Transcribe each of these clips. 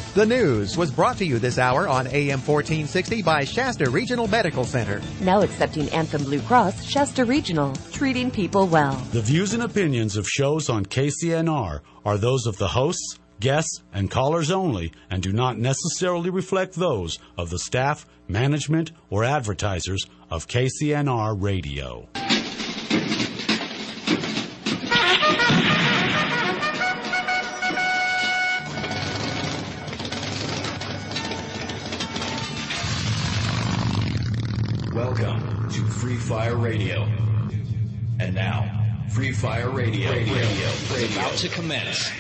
The news was brought to you this hour on AM 1460 by Shasta Regional Medical Center. Now accepting Anthem Blue Cross, Shasta Regional, treating people well. The views and opinions of shows on KCNR are those of the hosts, guests, and callers only and do not necessarily reflect those of the staff, management, or advertisers of KCNR Radio. Welcome to Free Fire Radio. And now, Free Fire Radio is about to commence.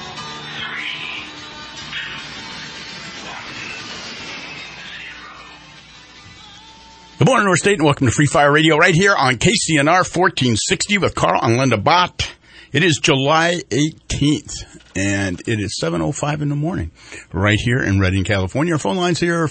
Good morning, North State, and welcome to Free Fire Radio right here on KCNR 1460 with Carl and Linda Bott. It is July 18th, and it is 7:05 in the morning right here in Redding, California. Our phone lines here are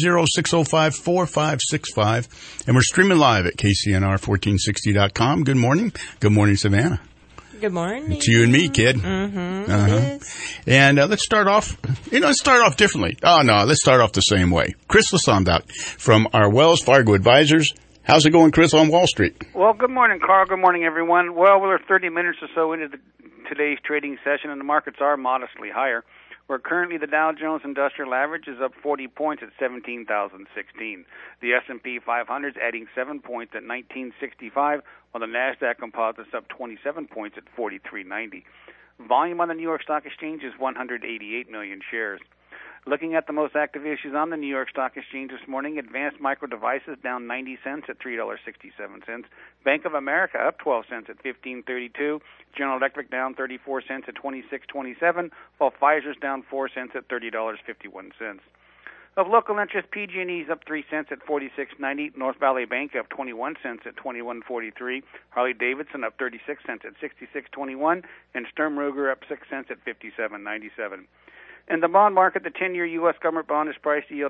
530-605-4565, and we're streaming live at KCNR1460.com. Good morning. Good morning, Savannah. Good morning. It's you and me, kid. Mm-hmm. It is. And let's start off, let's start off differently. Oh, no, let's start off the same way. Chris Lasondak from our Wells Fargo Advisors. How's it going, Chris, on Wall Street? Well, good morning, Carl. Good morning, everyone. Well, we're 30 minutes or so into today's trading session, and the markets are modestly higher. Where currently the Dow Jones Industrial Average is up 40 points at 17,016. The S&P 500 is adding 7 points at 1965, while the NASDAQ Composite is up 27 points at 4390. Volume on the New York Stock Exchange is 188 million shares. Looking at the most active issues on the New York Stock Exchange this morning, Advanced Micro Devices down 90 cents at $3.67. Bank of America up 12 cents at $15.32. General Electric down 34 cents at $26.27, while Pfizer's down 4 cents at $30.51. Of local interest, PG&E is up 3 cents at $46.90. North Valley Bank up 21 cents at $21.43. Harley-Davidson up 36 cents at $66.21. And Sturm Ruger up 6 cents at $57.97. In the bond market, the 10-year U.S. government bond is priced to yield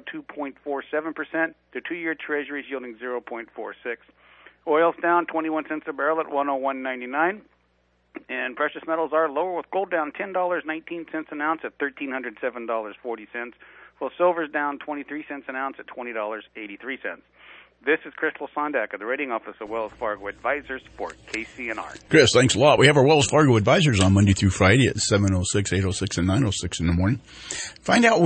2.47%. The 2-year Treasury is yielding 0.46. Oil's down 21 cents a barrel at $101.99. And precious metals are lower, with gold down $10.19 an ounce at $1,307.40. While silver's down 23 cents an ounce at $20.83. This is Chris Lasondak of the Rating Office of Wells Fargo Advisors for KCNR. Chris, thanks a lot. We have our Wells Fargo Advisors on Monday through Friday at 7:06, 8:06, and 9:06 in the morning. Find out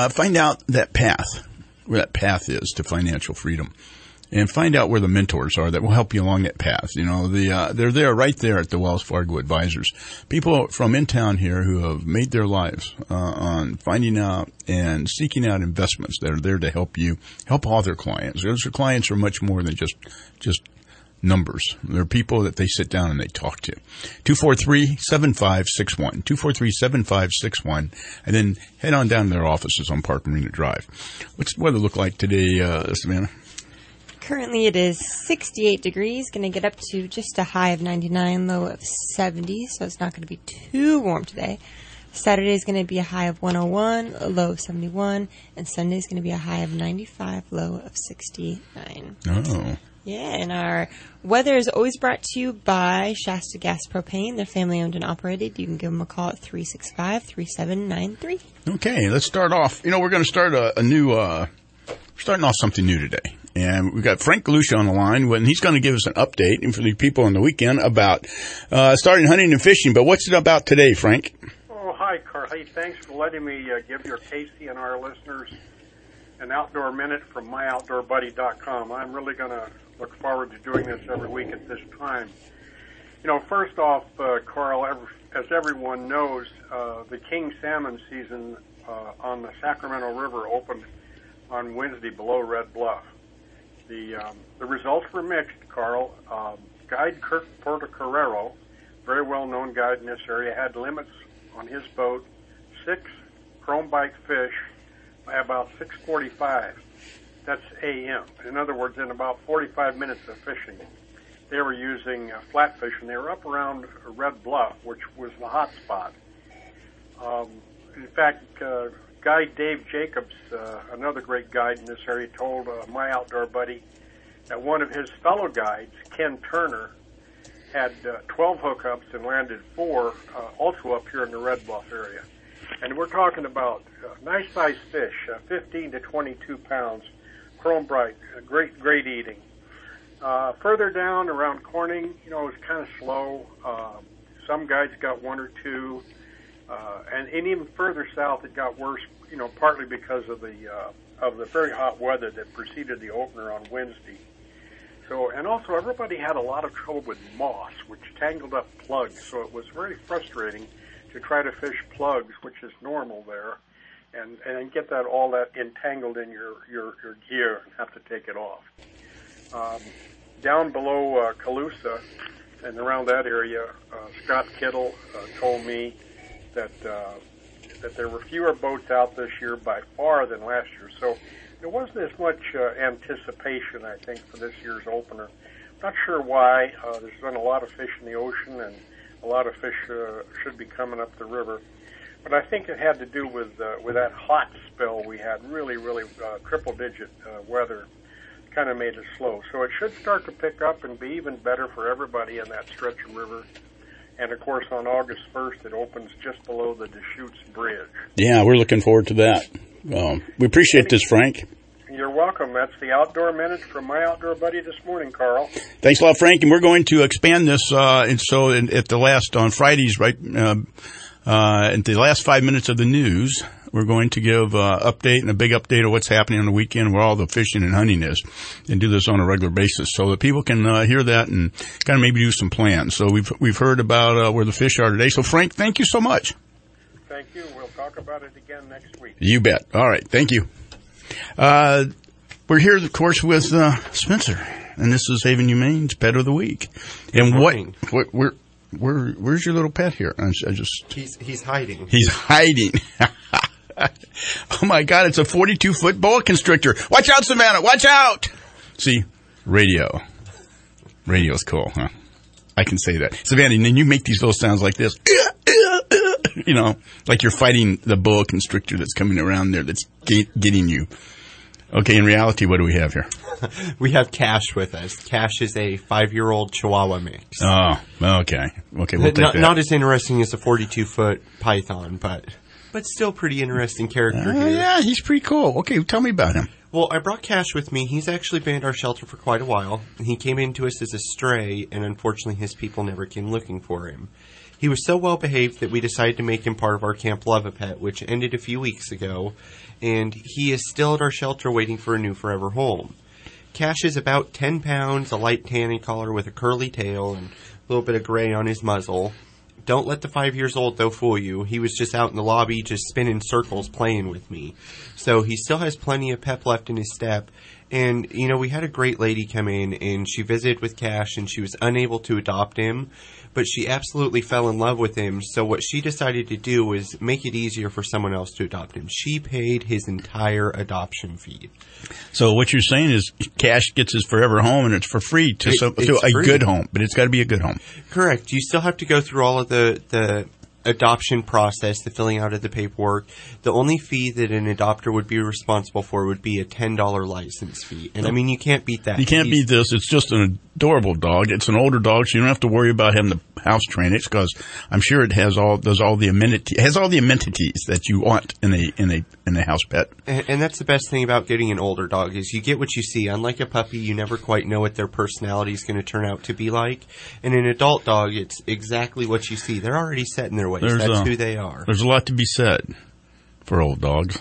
that path, where that path is to financial freedom, and find out where the mentors are that will help you along that path. They're there, right there at the Wells Fargo Advisors. People from in town here who have made their lives on finding out and seeking out investments that are there to help you, help all their clients. Those clients are much more than just numbers. They're people that they sit down and they talk to. 243-7561. 243-7561. And then head on down to their offices on Park Marina Drive. What's the weather look like today, Savannah? Currently it is 68 degrees, going to get up to just a high of 99, low of 70, so it's not going to be too warm today. Saturday is going to be a high of 101, a low of 71, and Sunday is going to be a high of 95, low of 69. Oh. Yeah, and our weather is always brought to you by Shasta Gas Propane. They're family owned and operated. You can give them a call at 365-3793. Okay, let's start off. We're going to start starting off something new today. And we've got Frank Galusha on the line, and he's going to give us an update, and for the people on the weekend, about starting hunting and fishing. But what's it about today, Frank? Oh, hi, Carl. Hey, thanks for letting me give your KCNR listeners an outdoor minute from myoutdoorbuddy.com. I'm really going to look forward to doing this every week at this time. First off, Carl, as everyone knows, the king salmon season on the Sacramento River opened on Wednesday below Red Bluff. The results were mixed, Carl. Guide Kirk Portocarrero, very well-known guide in this area, had limits on his boat, 6 chromebite fish by about 6:45. That's a.m. In other words, in about 45 minutes of fishing, they were using flatfish, and they were up around Red Bluff, which was the hot spot. In fact, guide Dave Jacobs, another great guide in this area, told My Outdoor Buddy that one of his fellow guides, Ken Turner, had 12 hookups and landed 4 also up here in the Red Bluff area. And we're talking about nice sized fish, 15 to 22 pounds, chrome bright, great eating. Further down around Corning, it was kind of slow. Some guys got one or two, and even further south it got worse. Partly because of the very hot weather that preceded the opener on Wednesday. So, and also everybody had a lot of trouble with moss, which tangled up plugs. So it was very frustrating to try to fish plugs, which is normal there, and get all that entangled in your gear and have to take it off. Down below Calusa and around that area, Scott Kittle told me that there were fewer boats out this year by far than last year. So there wasn't as much anticipation, I think, for this year's opener. Not sure why. There's been a lot of fish in the ocean, and a lot of fish should be coming up the river. But I think it had to do with that hot spell we had, really triple-digit weather. Kind of made it slow. So it should start to pick up and be even better for everybody in that stretch of river. And, of course, on August 1st, it opens just below the Deschutes Bridge. Yeah, we're looking forward to that. We appreciate this, Frank. You're welcome. That's the Outdoor Minute from my outdoor buddy this morning, Carl. Thanks a lot, Frank. And we're going to expand this. On Fridays, right, at the last 5 minutes of the news, we're going to give an update and a big update of what's happening on the weekend where all the fishing and hunting is, and do this on a regular basis so that people can hear that and kind of maybe do some plans. So we've heard about where the fish are today. So, Frank, thank you so much. Thank you. We'll talk about it again next week. You bet. All right. Thank you. We're here, of course, with Spencer, and this is Haven Humane's Pet of the Week. And where's your little pet here? He's hiding. He's hiding. Oh my God! It's a 42-foot boa constrictor. Watch out, Savannah! Watch out! See, radio's cool, huh? I can say that, Savannah. And then you make these little sounds like this, like you're fighting the boa constrictor that's coming around there that's getting you. Okay, in reality, what do we have here? We have Cash with us. Cash is a 5-year-old Chihuahua mix. Oh, okay. We'll take that. Not as interesting as a 42-foot python, but still pretty interesting character here. Yeah, he's pretty cool. Okay, tell me about him. Well, I brought Cash with me. He's actually been at our shelter for quite a while. He came into us as a stray, and unfortunately his people never came looking for him. He was so well behaved that we decided to make him part of our Camp Love-A-Pet, which ended a few weeks ago, and he is still at our shelter waiting for a new forever home. Cash is about 10 pounds, a light tan in color with a curly tail and a little bit of gray on his muzzle. Don't let the 5 years old, though, fool you. He was just out in the lobby just spinning circles playing with me. So he still has plenty of pep left in his step. And, we had a great lady come in, and she visited with Cash, and she was unable to adopt him, but she absolutely fell in love with him. So what she decided to do was make it easier for someone else to adopt him. She paid his entire adoption fee. So what you're saying is Cash gets his forever home, and it's for free to a good home, but it's got to be a good home. Correct. You still have to go through all of the adoption process, the filling out of the paperwork. The only fee that an adopter would be responsible for would be a $10 license fee. And, you can't beat that. You can't beat this. It's just an adorable dog. It's an older dog, so you don't have to worry about having to house train it, because I'm sure it has all the amenities that you want in a house pet. And that's the best thing about getting an older dog is you get what you see. Unlike a puppy, you never quite know what their personality is going to turn out to be like. And an adult dog, it's exactly what you see. They're already set in their ways. That's who they are. There's a lot to be said for old dogs.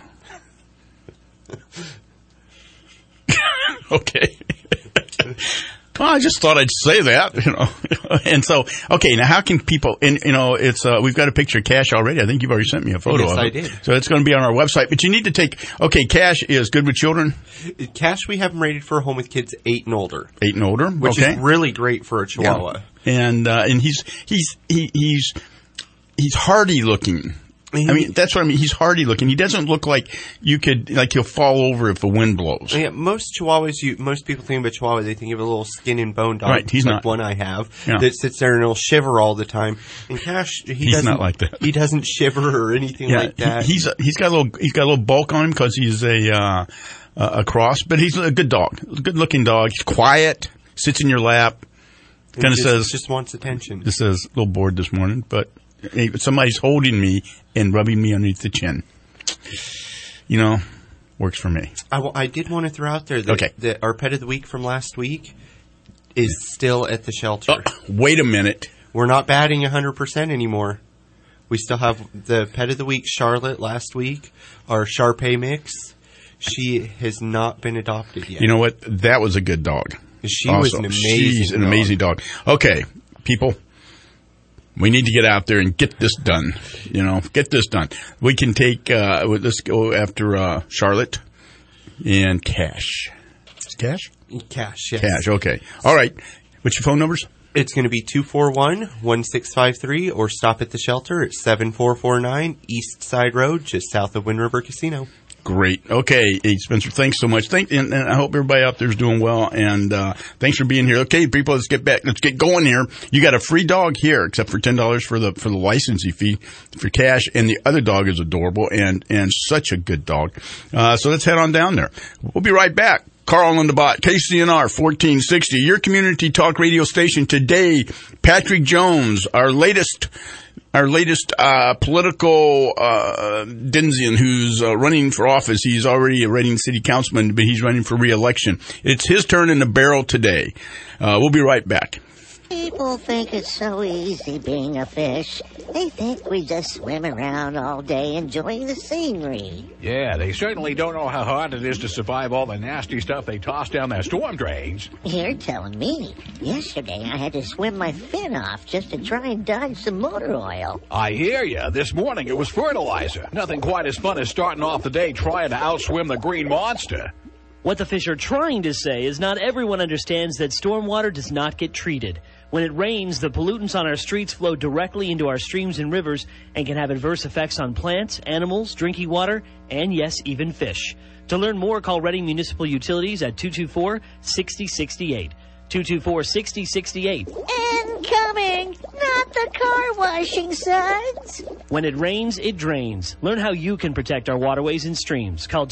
Okay. Well, I just thought I'd say that, And so, okay, now how can people, it's, we've got a picture of Cash already. I think you've already sent me a photo of it. Yes, I did. So it's going to be on our website, but you need to Cash is good with children? Cash, we have him rated for a home with kids 8 and older. 8 and older, which is really great for a Chihuahua. Yeah. And he's hardy looking. That's what I mean. He's hardy looking. He doesn't look like he'll fall over if the wind blows. Yeah, most Chihuahuas, most people think of a Chihuahua, they think of a little skin and bone dog. Right, he's like not. One I have that sits there and he'll shiver all the time. And Cash, he's not like that. He doesn't shiver or anything like that. He's got a little bulk on him because he's a cross, but he's a good dog, a good looking dog. He's quiet, sits in your lap, kind of says, just wants attention. Just says a little bored this morning, but somebody's holding me and rubbing me underneath the chin. You know, works for me. I did want to throw out there that our pet of the week from last week is still at the shelter. Wait a minute. We're not batting 100% anymore. We still have the pet of the week, Charlotte, last week. Our Shar-Pei mix. She has not been adopted yet. You know what? That was a good dog. She was an amazing dog. Okay, people, we need to get out there and get this done. You know, get this done. We can take, let's go after Charlotte and Cash. Cash? Cash, yes. Cash, okay. All right. What's your phone numbers? It's going to be 241-1653 or stop at the shelter at 7449 East Side Road, just south of Wind River Casino. Great. Okay, hey, Spencer, thanks so much. And I hope everybody out there is doing well. And thanks for being here. Okay, people, let's get back. Let's get going here. You got a free dog here, except for $10 for the licensing fee for Cash. And the other dog is adorable and such a good dog. So let's head on down there. We'll be right back. Carl and the Bot, KCNR 1460, your community talk radio station. Today, Patrick Jones, our latest political Denzian who's running for office. He's already a Reading City Councilman, but he's running for re-election. It's his turn in the barrel today. We'll be right back. People think it's so easy being a fish. They think we just swim around all day enjoying the scenery. Yeah, they certainly don't know how hard it is to survive all the nasty stuff they toss down their storm drains. You're telling me. Yesterday I had to swim my fin off just to try and dodge some motor oil. I hear ya. This morning it was fertilizer. Nothing quite as fun as starting off the day trying to outswim the green monster. What the fish are trying to say is not everyone understands that stormwater does not get treated. When it rains, the pollutants on our streets flow directly into our streams and rivers and can have adverse effects on plants, animals, drinking water, and yes, even fish. To learn more, call Reading Municipal Utilities at 224-6068. 224-6068. Incoming! Not the car washing suds! When it rains, it drains. Learn how you can protect our waterways and streams. Call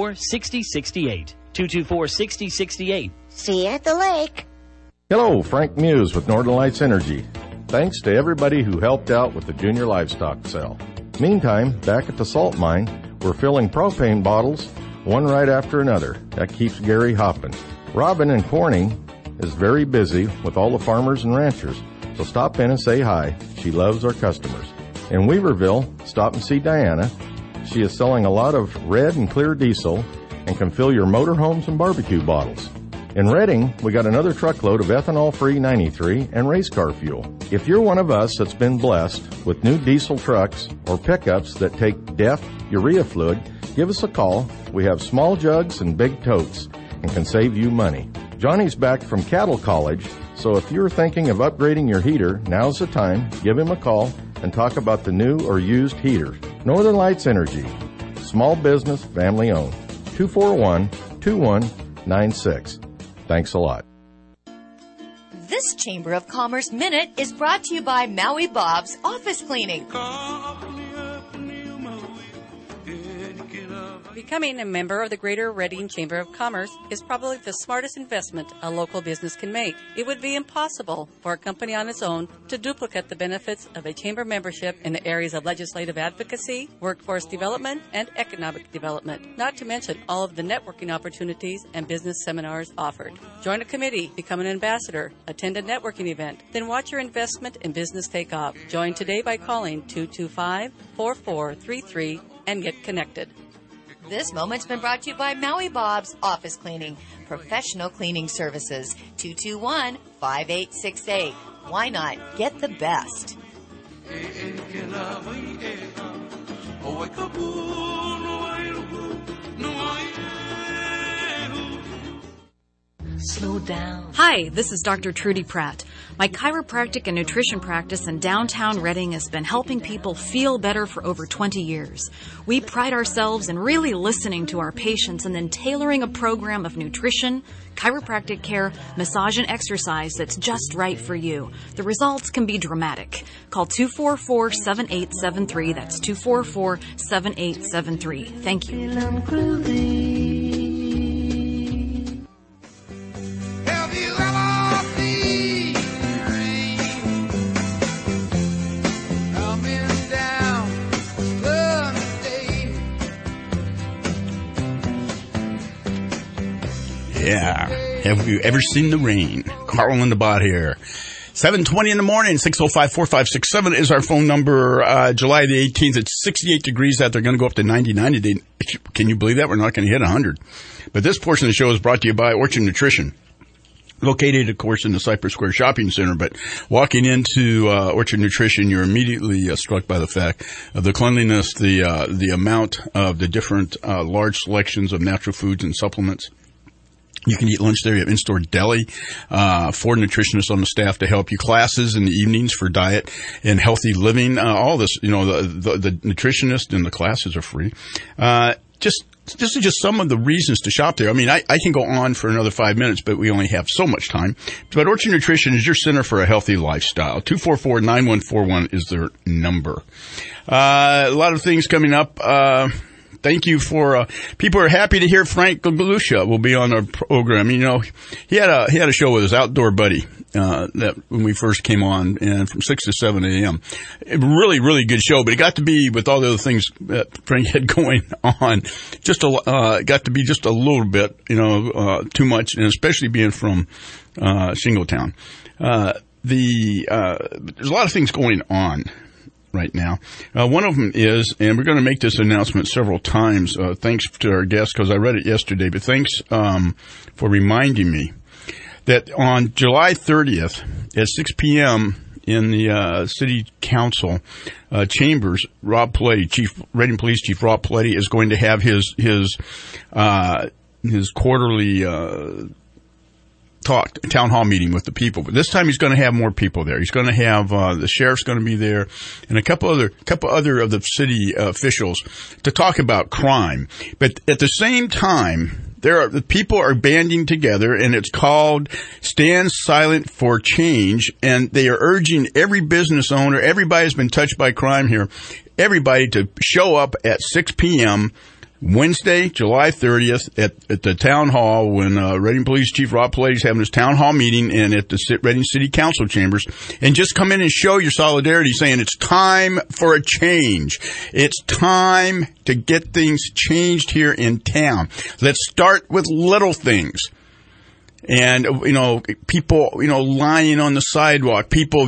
224-6068. 224-6068. See you at the lake. Hello, Frank Muse with Northern Lights Energy. Thanks to everybody who helped out with the junior livestock sale. Meantime, back at the salt mine, we're filling propane bottles, one right after another. That keeps Gary hopping. Robin in Corning is very busy with all the farmers and ranchers, so stop in and say hi. She loves our customers. In Weaverville, stop and see Diana. She is selling a lot of red and clear diesel and can fill your motorhomes and barbecue bottles. In Reading, we got another truckload of ethanol-free 93 and race car fuel. If you're one of us that's been blessed with new diesel trucks or pickups that take DEF urea fluid, give us a call. We have small jugs and big totes and can save you money. Johnny's back from Cattle College, so if you're thinking of upgrading your heater, now's the time. Give him a call and talk about the new or used heater. Northern Lights Energy, small business, family owned. 241-2196. Thanks a lot. This Chamber of Commerce Minute is brought to you by Maui Bob's Office Cleaning. Becoming a member of the Greater Reading Chamber of Commerce is probably the smartest investment a local business can make. It would be impossible for a company on its own to duplicate the benefits of a chamber membership in the areas of legislative advocacy, workforce development, and economic development, not to mention all of the networking opportunities and business seminars offered. Join a committee, become an ambassador, attend a networking event, then watch your investment in business take off. Join today by calling 225-4433 and get connected. This moment's been brought to you by Maui Bob's Office Cleaning, professional cleaning services, 221-5868. Why not get the best? Slow down. Hi, this is Dr. Trudy Pratt. My chiropractic and nutrition practice in downtown Reading has been helping people feel better for over 20 years. We pride ourselves in really listening to our patients and then tailoring a program of nutrition, chiropractic care, massage, and exercise that's just right for you. The results can be dramatic. Call 244-7873. That's 244-7873. Thank you. Yeah. Have you ever seen the rain? Carl in the bot here. 7:20 in the morning, 605-4567 is our phone number. July the 18th, it's 68 degrees out. They're going to go up to 99 today. Can you believe that? We're not going to hit 100. But this portion of the show is brought to you by Orchard Nutrition. Located, of course, in the Cypress Square Shopping Center, but walking into Orchard Nutrition, you're immediately struck by the fact of the cleanliness, the amount of the different large selections of natural foods and supplements. You can eat lunch there. You have in-store deli, 4 nutritionists on the staff to help you. Classes in the evenings for diet and healthy living. All this, the nutritionist and the classes are free. This is just some of the reasons to shop there. I mean, I can go on for another 5 minutes, but we only have so much time. But Orchard Nutrition is your center for a healthy lifestyle. 244-9141 is their number. A lot of things coming up. Thank you for, people are happy to hear Frank Galusha will be on our program. You know, he had a show with his outdoor buddy, that when we first came on, and from 6 to 7 a.m. Really, really good show, but it got to be, with all the other things that Frank had going on, got to be just a little bit, too much, and especially being from, Shingletown. There's a lot of things going on right now. One of them is, and we're going to make this announcement several times, thanks to our guest, because I read it yesterday, but thanks for reminding me that on July 30th at 6 p.m. in the City Council chambers, Rob Paletti, Reading Police Chief Rob Paletti, is going to have his quarterly town hall meeting with the people. But this time he's going to have more people there. He's going to have the sheriff's going to be there, and a couple other of the city officials to talk about crime. But at the same time, the people are banding together, and it's called Stand Silent for Change, and they are urging every business owner, everybody who's been touched by crime here, everybody to show up at 6 p.m. Wednesday, July 30th at the town hall when Reading Police Chief Rob Paletti is having his town hall meeting, and at the Reading City Council chambers, and just come in and show your solidarity, saying it's time for a change. It's time to get things changed here in town. Let's start with little things. And, people, lying on the sidewalk, people,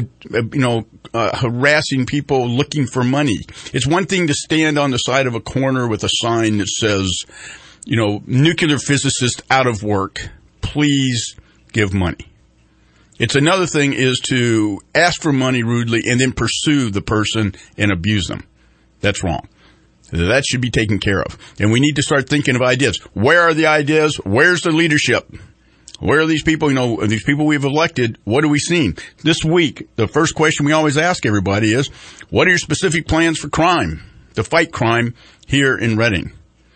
harassing people looking for money. It's one thing to stand on the side of a corner with a sign that says, nuclear physicist out of work, please give money. It's another thing is to ask for money rudely and then pursue the person and abuse them. That's wrong. That should be taken care of. And we need to start thinking of ideas. Where are the ideas? Where's the leadership? Where are these people, these people we've elected, what have we seen? This week, the first question we always ask everybody is, what are your specific plans for crime, to fight crime here in Reading?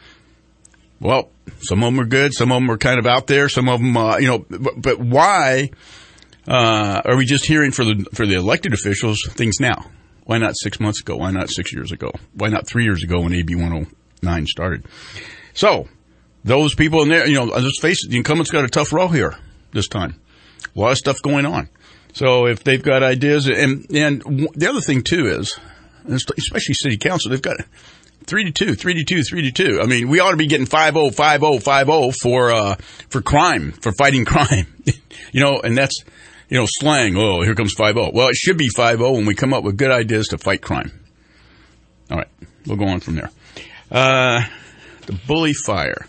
Well, some of them are good, some of them are kind of out there, some of them, but why are we just hearing for the elected officials things now? Why not 6 months ago? Why not 6 years ago? Why not 3 years ago when AB 109 started? So, those people in there, let's face it, the incumbent's got a tough row here this time. A lot of stuff going on. So if they've got ideas, and the other thing too is, especially city council, they've got 3-2. I mean, we ought to be getting 5-0, 5-0, 5-0 for crime, for fighting crime. And that's, slang. Oh, here comes 5-0. Well, it should be 5-0 when we come up with good ideas to fight crime. All right, we'll go on from there. The Bully Fire.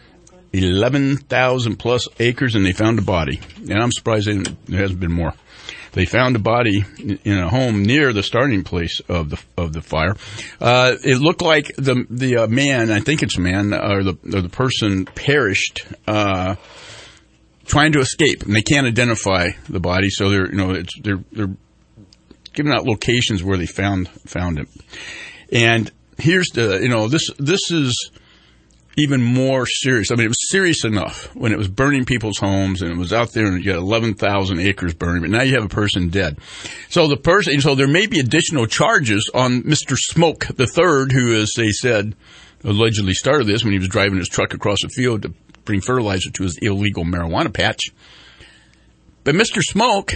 11,000 plus acres, and they found a body. And I'm surprised there hasn't been more. They found a body in a home near the starting place of the fire. It looked like the man, I think it's a man, or the person perished trying to escape, and they can't identify the body. So they're giving out locations where they found him. And here's this is even more serious. I mean, it was serious enough when it was burning people's homes, and it was out there, and you got 11,000 acres burning, but now you have a person dead. So there may be additional charges on Mr. Smoke III, who, as they said, allegedly started this when he was driving his truck across the field to bring fertilizer to his illegal marijuana patch. But Mr. Smoke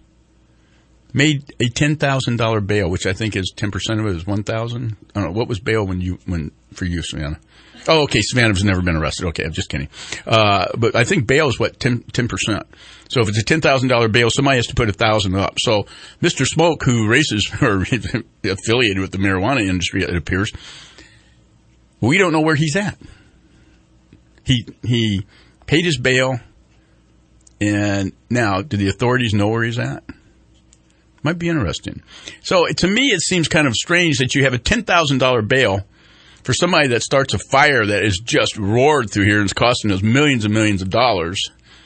made a $10,000 bail, which I think is 10% of it is $1,000. I don't know, what was bail when for you, Savannah. Oh, okay, Savannah's never been arrested. Okay, I'm just kidding. But I think bail is, 10%. So if it's a $10,000 bail, somebody has to put $1,000 up. So Mr. Smoke, who races or affiliated with the marijuana industry, it appears, we don't know where he's at. He paid his bail, and now, do the authorities know where he's at? Might be interesting. So to me, it seems kind of strange that you have a $10,000 bail for somebody that starts a fire that is just roared through here and is costing us millions and millions of dollars.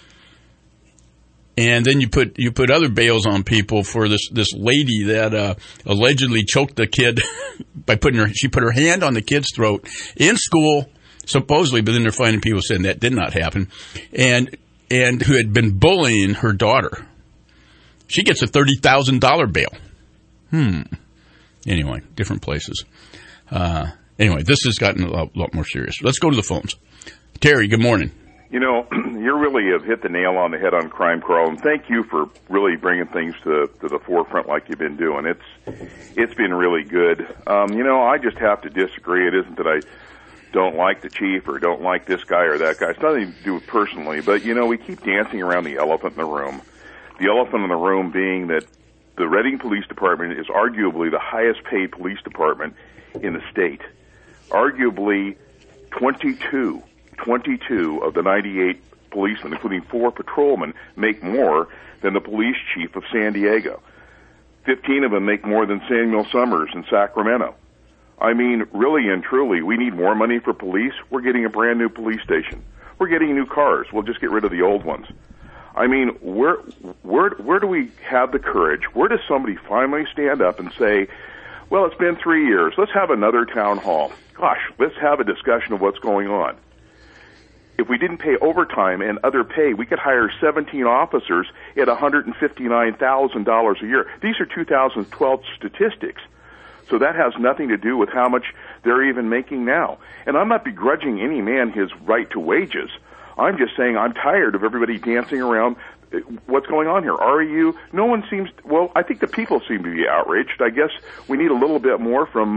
And then you put other bails on people for this lady that allegedly choked the kid by she put her hand on the kid's throat in school, supposedly, but then they're finding people saying that did not happen, and who had been bullying her daughter. She gets a $30,000 bail. Anyway, different places. Anyway, this has gotten a lot more serious. Let's go to the phones. Terry, good morning. You know, you really have hit the nail on the head on crime, Carl, and thank you for really bringing things to the forefront like you've been doing. It's been really good. I just have to disagree. It isn't that I don't like the chief or don't like this guy or that guy. It's nothing to do with personally, but, we keep dancing around the elephant in the room. The elephant in the room being that the Reading Police Department is arguably the highest paid police department in the state. Arguably 22 of the 98 policemen, including 4 patrolmen, make more than the police chief of San Diego. 15 of them make more than Samuel Summers in Sacramento. I mean, really and truly, we need more money for police. We're getting a brand new police station. We're getting new cars. We'll just get rid of the old ones. I mean, where do we have the courage? Where does somebody finally stand up and say, well, it's been 3 years. Let's have another town hall. Gosh, let's have a discussion of what's going on. If we didn't pay overtime and other pay, we could hire 17 officers at $159,000 a year. These are 2012 statistics. So that has nothing to do with how much they're even making now. And I'm not begrudging any man his right to wages. I'm just saying I'm tired of everybody dancing around what's going on here. REU, no one seems, I think the people seem to be outraged. I guess we need a little bit more from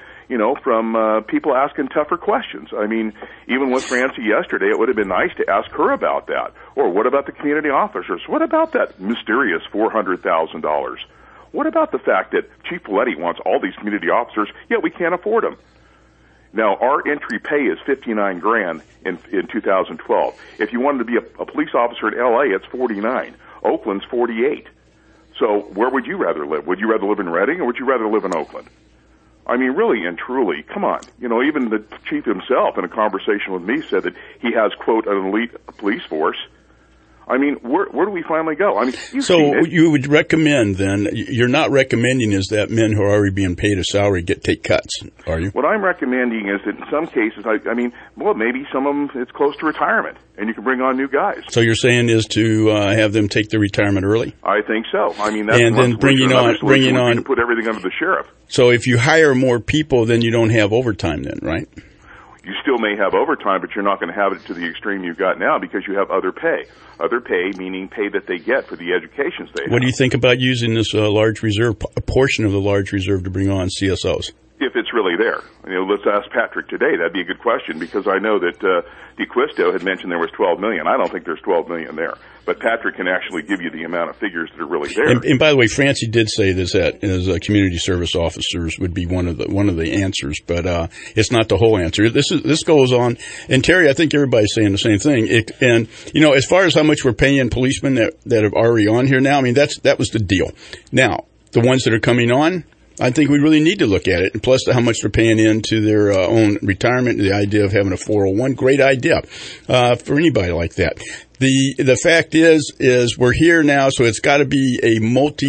people asking tougher questions. I mean, even with Francie yesterday, it would have been nice to ask her about that. Or what about the community officers? What about that mysterious $400,000? What about the fact that Chief Paletti wants all these community officers, yet we can't afford them? Now, our entry pay is $59,000 in 2012. If you wanted to be a police officer in L.A., it's $49,000. Oakland's $48,000. So where would you rather live? Would you rather live in Reading or would you rather live in Oakland? I mean, really and truly, come on. Even the chief himself in a conversation with me said that he has, quote, an elite police force. I mean, where do we finally go? I mean, so you would recommend then, you're not recommending is that men who are already being paid a salary take cuts, are you? What I'm recommending is that in some cases, maybe some of them, it's close to retirement, and you can bring on new guys. So you're saying is to have them take their retirement early? I think so. I mean, that's and then bringing on to put everything under the sheriff. So if you hire more people, then you don't have overtime then, right? You still may have overtime, but you're not going to have it to the extreme you've got now because you have other pay. Other pay, meaning pay that they get for the educations they have. What do you think about using this large reserve, a portion of the large reserve to bring on CSOs? If it's really there. Let's ask Patrick today. That'd be a good question because I know that DeQuisto had mentioned there was $12 million. I don't think there's $12 million there. But Patrick can actually give you the amount of figures that are really there. And by the way, Francie did say this that as community service officers would be one of the answers, but it's not the whole answer. This goes on, and Terry, I think everybody's saying the same thing. As far as how much we're paying policemen that are already on here now, I mean that was the deal. Now the ones that are coming on, I think we really need to look at it, and plus how much they're paying into their own retirement. The idea of having a 401, great idea for anybody like that. The fact is we're here now, so it's got to be a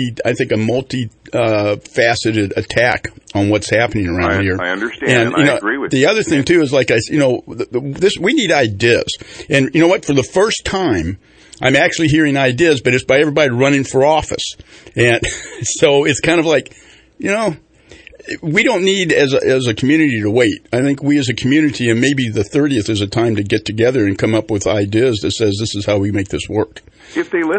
multi-faceted attack on what's happening around here. I understand, and I agree with you. The other thing too is we need ideas, and you know what? For the first time, I'm actually hearing ideas, but it's by everybody running for office, and so it's kind of like. We don't need as a community to wait. I think we as a community, and maybe the 30th is a time to get together and come up with ideas that says this is how we make this work. If they listen.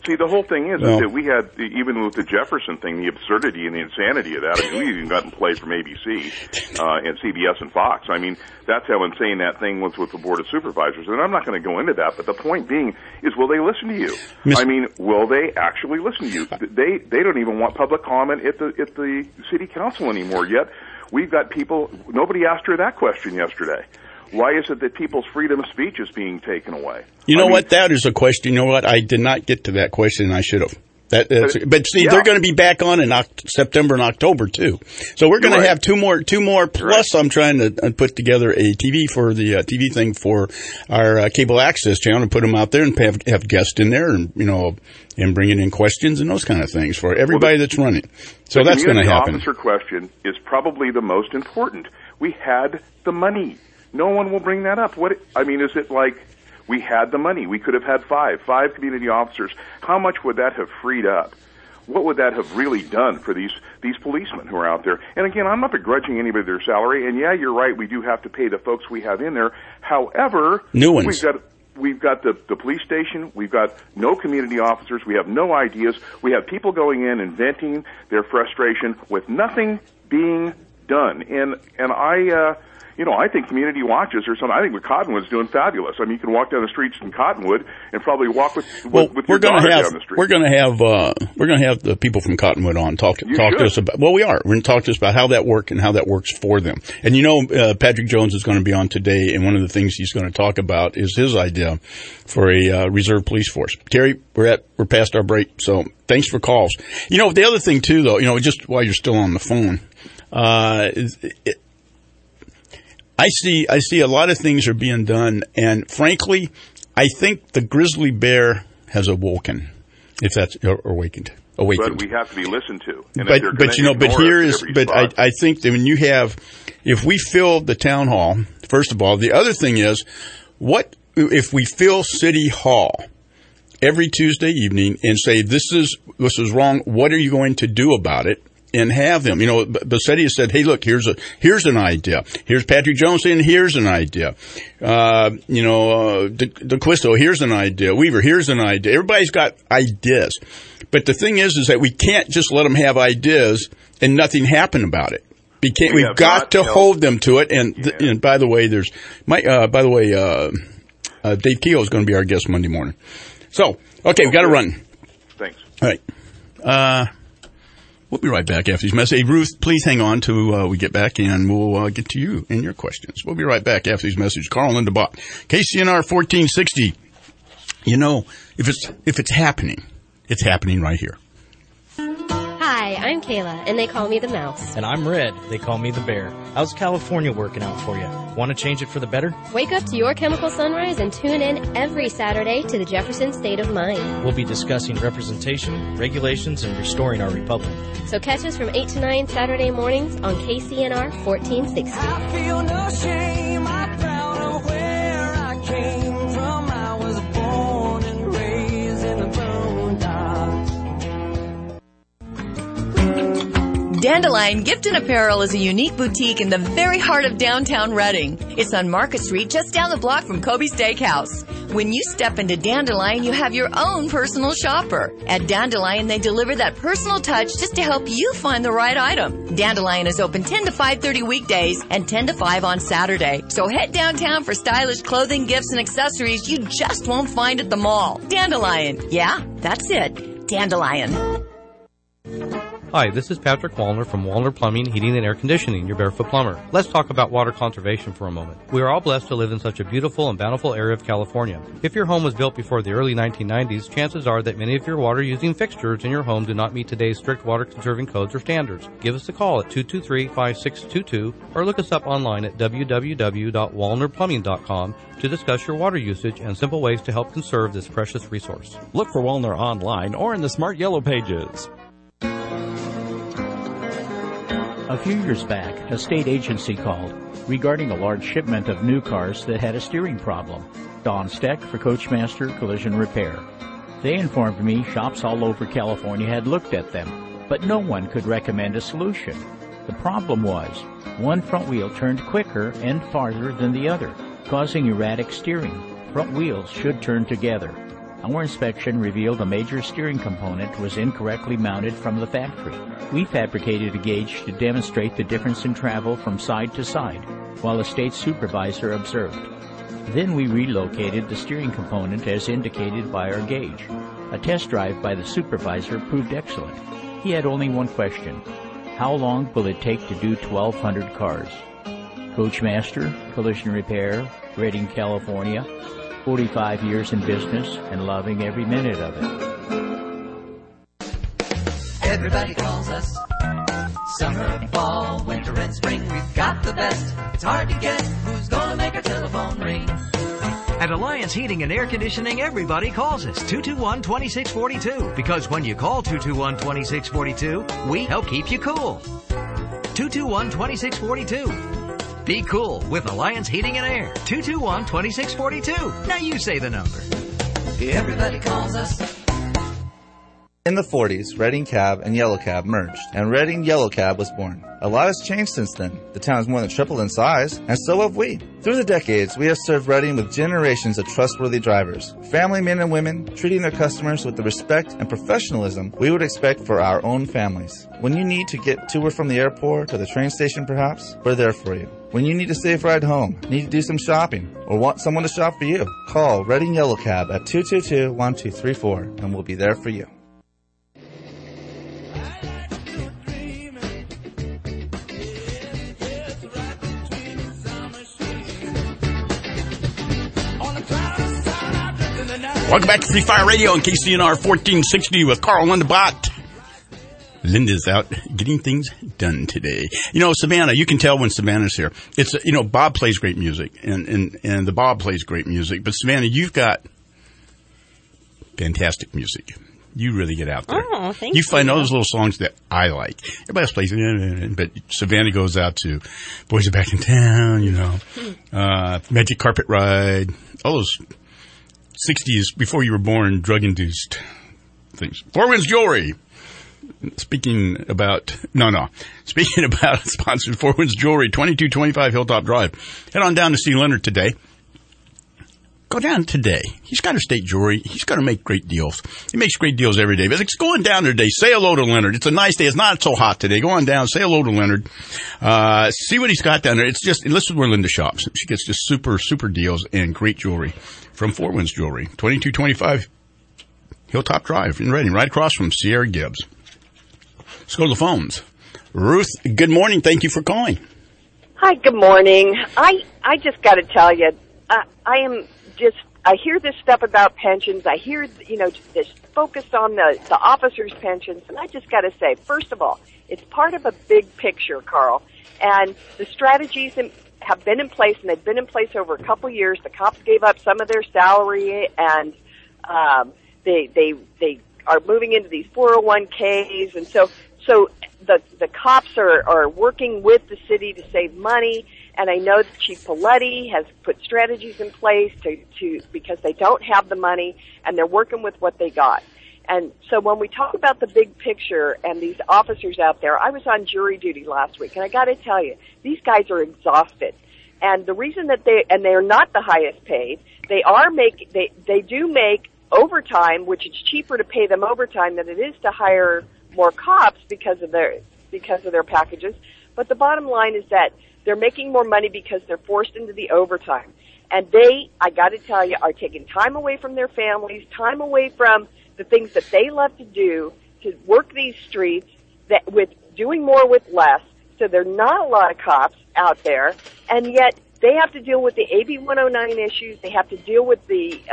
See, the whole thing is that we had, even with the Jefferson thing, the absurdity and the insanity of that. I mean, we even got in play from ABC and CBS and Fox. I mean, that's how insane that thing was with the Board of Supervisors. And I'm not going to go into that, but the point being is, will they listen to you? I mean, will they actually listen to you? They don't even want public comment at the city council anymore yet. We've got people, nobody asked her that question yesterday. Why is it that people's freedom of speech is being taken away? You know what? That is a question. You know what? I did not get to that question, and I should have. But see, they're going to be back on in September and October too. So we're going to have two more. Plus, I'm trying to put together a TV for the TV thing for our cable access channel and put them out there and have guests in there, and and bringing in questions and those kind of things for everybody that's running. So that's going to happen. The officer question is probably the most important. We had the money. No one will bring that up. Is it like we had the money? We could have had five community officers. How much would that have freed up? What would that have really done for these policemen who are out there? And again, I'm not begrudging anybody their salary. And yeah, you're right. We do have to pay the folks we have in there. However, new ones. We've got the police station. We've got no community officers. We have no ideas. We have people going in and venting their frustration with nothing being done. And I think community watches or something. I think what Cottonwood's doing fabulous. I mean, you can walk down the streets in Cottonwood and probably walk with your daughter down the street. We're going to have the people from Cottonwood on talk to us about. Well, we are. We're going to talk to us about how that works and how that works for them. And Patrick Jones is going to be on today, and one of the things he's going to talk about is his idea for a reserve police force. Terry, we're past our break, so thanks for calls. The other thing too, though, just while you're still on the phone, I see a lot of things are being done, and frankly, I think the grizzly bear has awoken, if that's awakened. But we have to be listened to. And I think that if we fill the town hall, first of all, the other thing is, what if we fill City Hall every Tuesday evening and say, this is wrong, what are you going to do about it? And have them, Bassetti has said, hey, look, here's an idea. Here's Patrick Jones saying, here's an idea. DeQuisto, here's an idea. Weaver, here's an idea. Everybody's got ideas. But the thing is that we can't just let them have ideas and nothing happen about it. We've got to hold them to it. And by the way, Dave Keogh is going to be our guest Monday morning. So, okay, we've got to run. Thanks. All right. We'll be right back after these messages. Hey, Ruth, please hang on till we get back, and we'll get to you and your questions. We'll be right back after these messages. Carl and Linda Bach, KCNR 1460. If it's happening, it's happening right here. Hi, I'm Kayla, and they call me the Mouse. And I'm Red. They call me the Bear. How's California working out for you? Want to change it for the better? Wake up to your chemical sunrise and tune in every Saturday to the Jefferson State of Mind. We'll be discussing representation, regulations, and restoring our republic. So catch us from 8 to 9 Saturday mornings on KCNR 1460. I feel no shame. I'm proud of where I came from. I was born and raised in the boondocks. Dandelion Gift and Apparel is a unique boutique in the very heart of downtown Reading. It's on Market Street, just down the block from Kobe's Steakhouse. When you step into Dandelion, you have your own personal shopper. At Dandelion, they deliver that personal touch just to help you find the right item. Dandelion is open 10 to 5:30 weekdays and 10 to 5 on Saturday. So head downtown for stylish clothing, gifts, and accessories you just won't find at the mall. Dandelion. Yeah, that's it. Dandelion. Hi, this is Patrick Wallner from Wallner Plumbing, Heating, and Air Conditioning, your Barefoot Plumber. Let's talk about water conservation for a moment. We are all blessed to live in such a beautiful and bountiful area of California. If your home was built before the early 1990s, chances are that many of your water-using fixtures in your home do not meet today's strict water-conserving codes or standards. Give us a call at 223-5622 or look us up online at www.wallnerplumbing.com to discuss your water usage and simple ways to help conserve this precious resource. Look for Wallner online or in the Smart Yellow Pages. A few years back, a state agency called regarding a large shipment of new cars that had a steering problem. Don Steck for Coachmaster Collision Repair. They informed me shops all over California had looked at them, but no one could recommend a solution. The problem was, one front wheel turned quicker and farther than the other, causing erratic steering. Front wheels should turn together. Our inspection revealed a major steering component was incorrectly mounted from the factory. We fabricated a gauge to demonstrate the difference in travel from side to side, while the state supervisor observed. Then we relocated the steering component as indicated by our gauge. A test drive by the supervisor proved excellent. He had only one question: how long will it take to do 1,200 cars? Coachmaster, Collision Repair, Redding, California. 45 years in business and loving every minute of it. Everybody calls us. Summer, fall, winter, and spring. We've got the best. It's hard to guess who's gonna make our telephone ring. At Alliance Heating and Air Conditioning, everybody calls us 221-2642. Because when you call 221-2642, we help keep you cool. 221-2642. Be cool with Alliance Heating and Air. 221-2642. Now you say the number. Everybody calls us. In the 40s, Redding Cab and Yellow Cab merged, and Redding Yellow Cab was born. A lot has changed since then. The town has more than tripled in size, and so have we. Through the decades, we have served Redding with generations of trustworthy drivers, family men and women, treating their customers with the respect and professionalism we would expect for our own families. When you need to get to or from the airport or the train station perhaps, we're there for you. When you need a safe ride home, need to do some shopping, or want someone to shop for you, call Redding Yellow Cab at 222-1234, and we'll be there for you. Welcome back to Free Fire Radio on KCNR 1460 with Carl Lindebot. Linda's out getting things done today. You know, Savannah, you can tell when Savannah's here. It's, you know, Bob plays great music, and the Bob plays great music. But Savannah, you've got fantastic music. You really get out there. Oh, thank you. You find all those little songs that I like. Everybody else plays, but Savannah goes out to Boys Are Back in Town, you know, Magic Carpet Ride, all those 60s, before you were born, drug-induced things. Four Winds Jewelry. Speaking about sponsored Four Winds Jewelry, 2225 Hilltop Drive. Head on down to see Leonard today. Go down today. He's got Estate Jewelry. He's going to make great deals. He makes great deals every day. But it's going down today. Say hello to Leonard. It's a nice day. It's not so hot today. Go on down. Say hello to Leonard. See what he's got down there. It's just, this is where Linda shops. She gets just super, super deals and great jewelry from Four Winds Jewelry. 2225 Hilltop Drive in Redding, right across from Sierra Gibbs. Let's go to the phones. Ruth, good morning. Thank you for calling. Hi, good morning. I just got to tell you, I hear this stuff about pensions. I hear, this focus on the officers' pensions. And I just got to say, first of all, it's part of a big picture, Carl. And the strategies have been in place, and they've been in place over a couple years. The cops gave up some of their salary, and they are moving into these 401ks. And so the cops are working with the city to save money. And I know that Chief Paletti has put strategies in place to because they don't have the money, and they're working with what they got. And so when we talk about the big picture and these officers out there, I was on jury duty last week, and I got to tell you, these guys are exhausted. And the reason that they're not the highest paid, they do make overtime, which it's cheaper to pay them overtime than it is to hire more cops because of their packages. But the bottom line is that they're making more money because they're forced into the overtime. And I got to tell you, are taking time away from their families, time away from the things that they love to do, to work these streets with doing more with less. So there are not a lot of cops out there, and yet they have to deal with the AB 109 issues. They have to deal with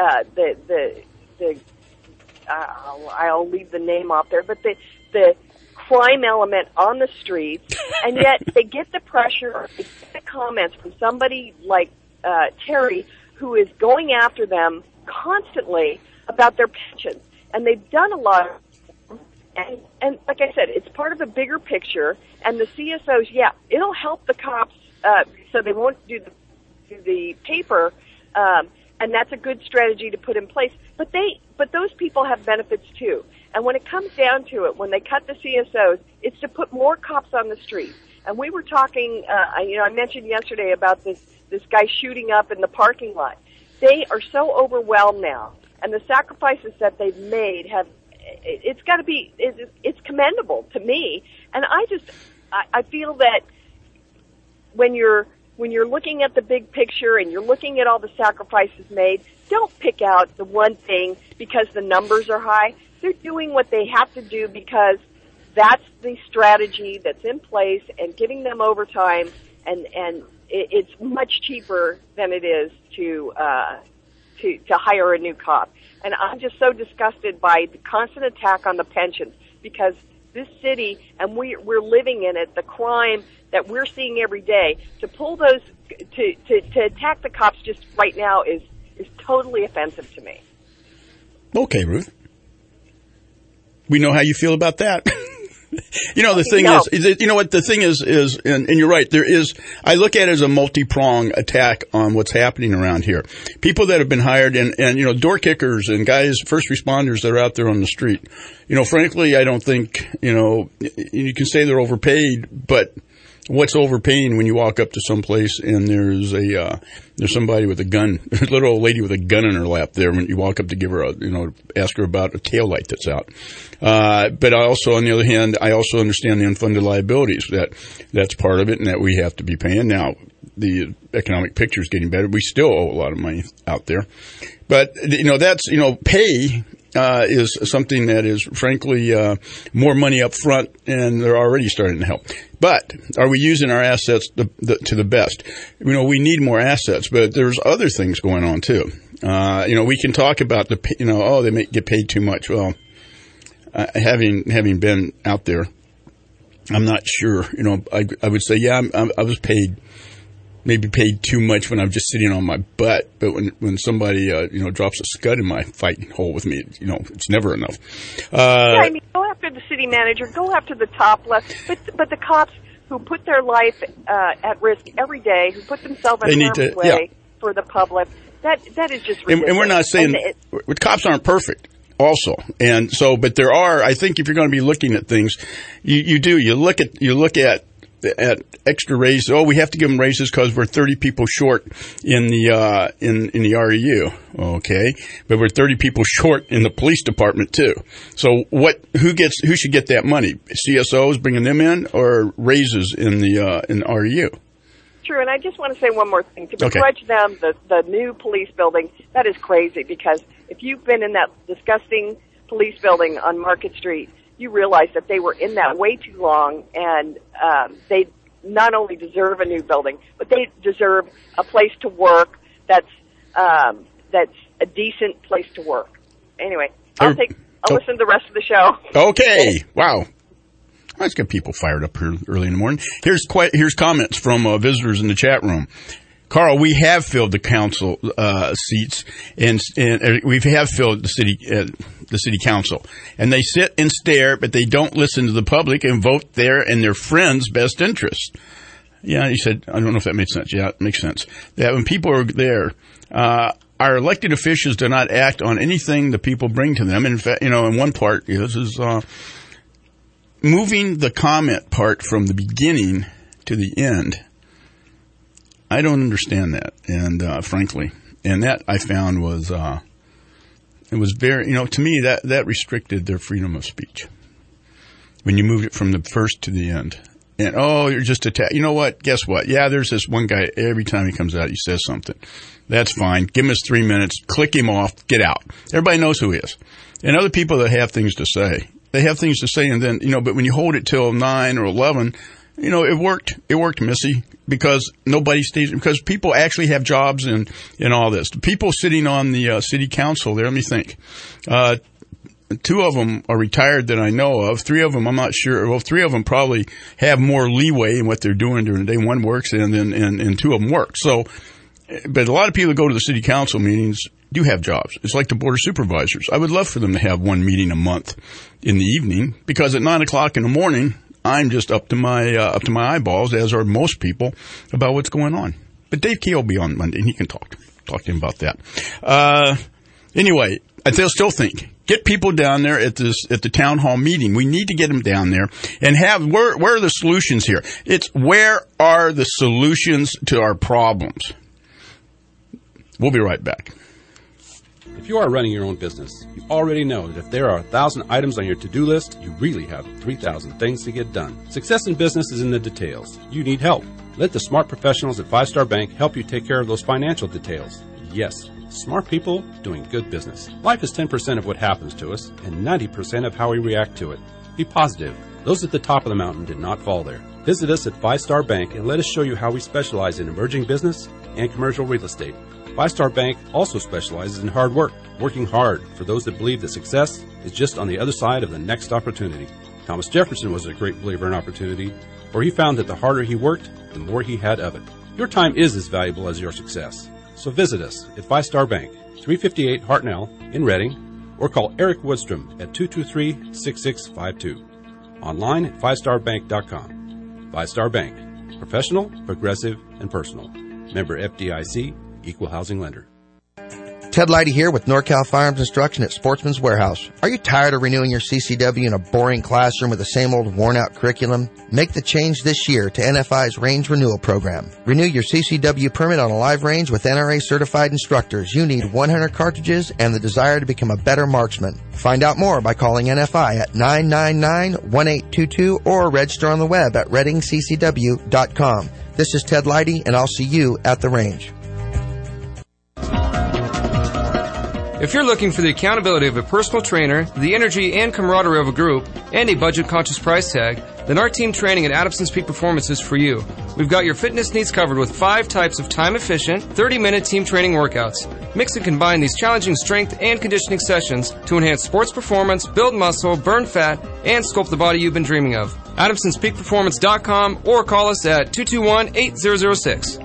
I'll leave the name off there, but the crime element on the streets, and yet they get the pressure, they get the comments from somebody like Terry, who is going after them constantly about their pensions. And they've done a lot of, and like I said, it's part of a bigger picture, and the CSOs, it'll help the cops so they won't do the paper, and that's a good strategy to put in place. But those people have benefits too. And when it comes down to it, when they cut the CSOs, it's to put more cops on the street. And we were talking, I mentioned yesterday about this guy shooting up in the parking lot. They are so overwhelmed now and the sacrifices that they've made it's got to be, it's commendable to me. And I feel that when you're looking at the big picture and you're looking at all the sacrifices made, don't pick out the one thing because the numbers are high. They're doing what they have to do because that's the strategy that's in place, and giving them overtime, and it's much cheaper than it is to hire a new cop. And I'm just so disgusted by the constant attack on the pensions, because this city, and we're living in it, the crime that we're seeing every day, to pull those, to attack the cops just right now is totally offensive to me. Okay, Ruth. We know how you feel about that. You know, the thing is, you know what the thing is, and you're right, I look at it as a multi-prong attack on what's happening around here. People that have been hired and, you know, door kickers and guys, first responders that are out there on the street. You know, frankly, I don't think, you know, you can say they're overpaid, but what's overpaying when you walk up to some place and there's somebody with a gun, a little old lady with a gun in her lap there when you walk up to give her ask her about a taillight that's out. But I also, on the other hand, I also understand the unfunded liabilities. That's part of it, and that we have to be paying. Now, the economic picture is getting better. We still owe a lot of money out there. But, you know, that's, you know, pay is something that is, frankly, more money up front, and they're already starting to help. But are we using our assets to the best? You know, we need more assets, but there's other things going on, too. You know, we can talk about they may get paid too much. Well, having been out there, I'm not sure. You know, I would say, yeah, I was maybe paid too much when I'm just sitting on my butt. But when somebody, drops a scud in my fighting hole with me, you know, it's never enough. I mean, go after the city manager, go after the top left, but the cops who put their life at risk every day, who put themselves in harm's way for the public, that is just ridiculous. And we're not saying cops aren't perfect. Also, and so, but there are. I think if you're going to be looking at things, you look at extra raises. Oh, we have to give them raises because we're 30 people short in the REU. Okay, but we're 30 people short in the police department too. So who should get that money? CSOs bringing them in, or raises in the REU? True, and I just want to say one more thing. To begrudge them the new police building, that is crazy, because if you've been in that disgusting police building on Market Street, you realize that they were in that way too long, and they not only deserve a new building, but they deserve a place to work that's a decent place to work. Anyway, I'll listen to the rest of the show. Okay. Wow. Let's get people fired up here early in the morning. Here's comments from visitors in the chat room. Carl, we have filled the council seats, and we have filled the city council, and they sit and stare, but they don't listen to the public and vote in their friends' best interest. Yeah, he said. I don't know if that made sense. Yeah, it makes sense. That when people are there, our elected officials do not act on anything the people bring to them. In fact, in one part, this is moving the comment part from the beginning to the end. I don't understand that, and frankly, and that I found was it was very, to me that restricted their freedom of speech when you moved it from the first to the end. And you're just attacked. You know what? Guess what? Yeah, there's this one guy. Every time he comes out, he says something. That's fine. Give him his 3 minutes. Click him off. Get out. Everybody knows who he is. And other people that have things to say, they have things to say, and then but when you hold it till 9 or 11. It worked. It worked, Missy, because nobody stays, because people actually have jobs and all this. The people sitting on the city council there, let me think. 2 of them are retired that I know of. 3 of them, I'm not sure. Well, 3 of them probably have more leeway in what they're doing during the day. 1 works and 2 of them work. So, but a lot of people that go to the city council meetings do have jobs. It's like the board of supervisors. I would love for them to have 1 meeting a month in the evening, because at 9 o'clock in the morning, I'm just up to my eyeballs, as are most people, about what's going on. But Dave Kay will be on Monday, and he can talk to him about that. Anyway, I still think, get people down there at the town hall meeting. We need to get them down there and where are the solutions here? It's where are the solutions to our problems? We'll be right back. If you are running your own business, you already know that if there are 1,000 items on your to-do list, you really have 3,000 things to get done. Success in business is in the details. You need help. Let the smart professionals at 5 Star Bank help you take care of those financial details. Yes, smart people doing good business. Life is 10% of what happens to us and 90% of how we react to it. Be positive. Those at the top of the mountain did not fall there. Visit us at 5 Star Bank and let us show you how we specialize in emerging business and commercial real estate. 5 Star Bank also specializes in hard work, working hard for those that believe that success is just on the other side of the next opportunity. Thomas Jefferson was a great believer in opportunity, for he found that the harder he worked, the more he had of it. Your time is as valuable as your success. So visit us at 5 Star Bank, 358 Hartnell in Reading, or call Eric Woodstrom at 223-6652. Online at 5starbank.com. 5 Star Bank. Professional, progressive, and personal. Member FDIC, Equal Housing Lender. Ted Leidy here with NorCal Firearms Instruction at Sportsman's Warehouse. Are you tired of renewing your CCW in a boring classroom with the same old worn-out curriculum? Make the change this year to NFI's Range Renewal Program. Renew your CCW permit on a live range with NRA-certified instructors. You need 100 cartridges and the desire to become a better marksman. Find out more by calling NFI at 999-1822 or register on the web at readingccw.com. This is Ted Leidy, and I'll see you at the range. If you're looking for the accountability of a personal trainer, the energy and camaraderie of a group, and a budget-conscious price tag, then our team training at Adamson's Peak Performance is for you. We've got your fitness needs covered with 5 types of time-efficient, 30-minute team training workouts. Mix and combine these challenging strength and conditioning sessions to enhance sports performance, build muscle, burn fat, and sculpt the body you've been dreaming of. AdamsonsPeakPerformance.com or call us at 221-8006.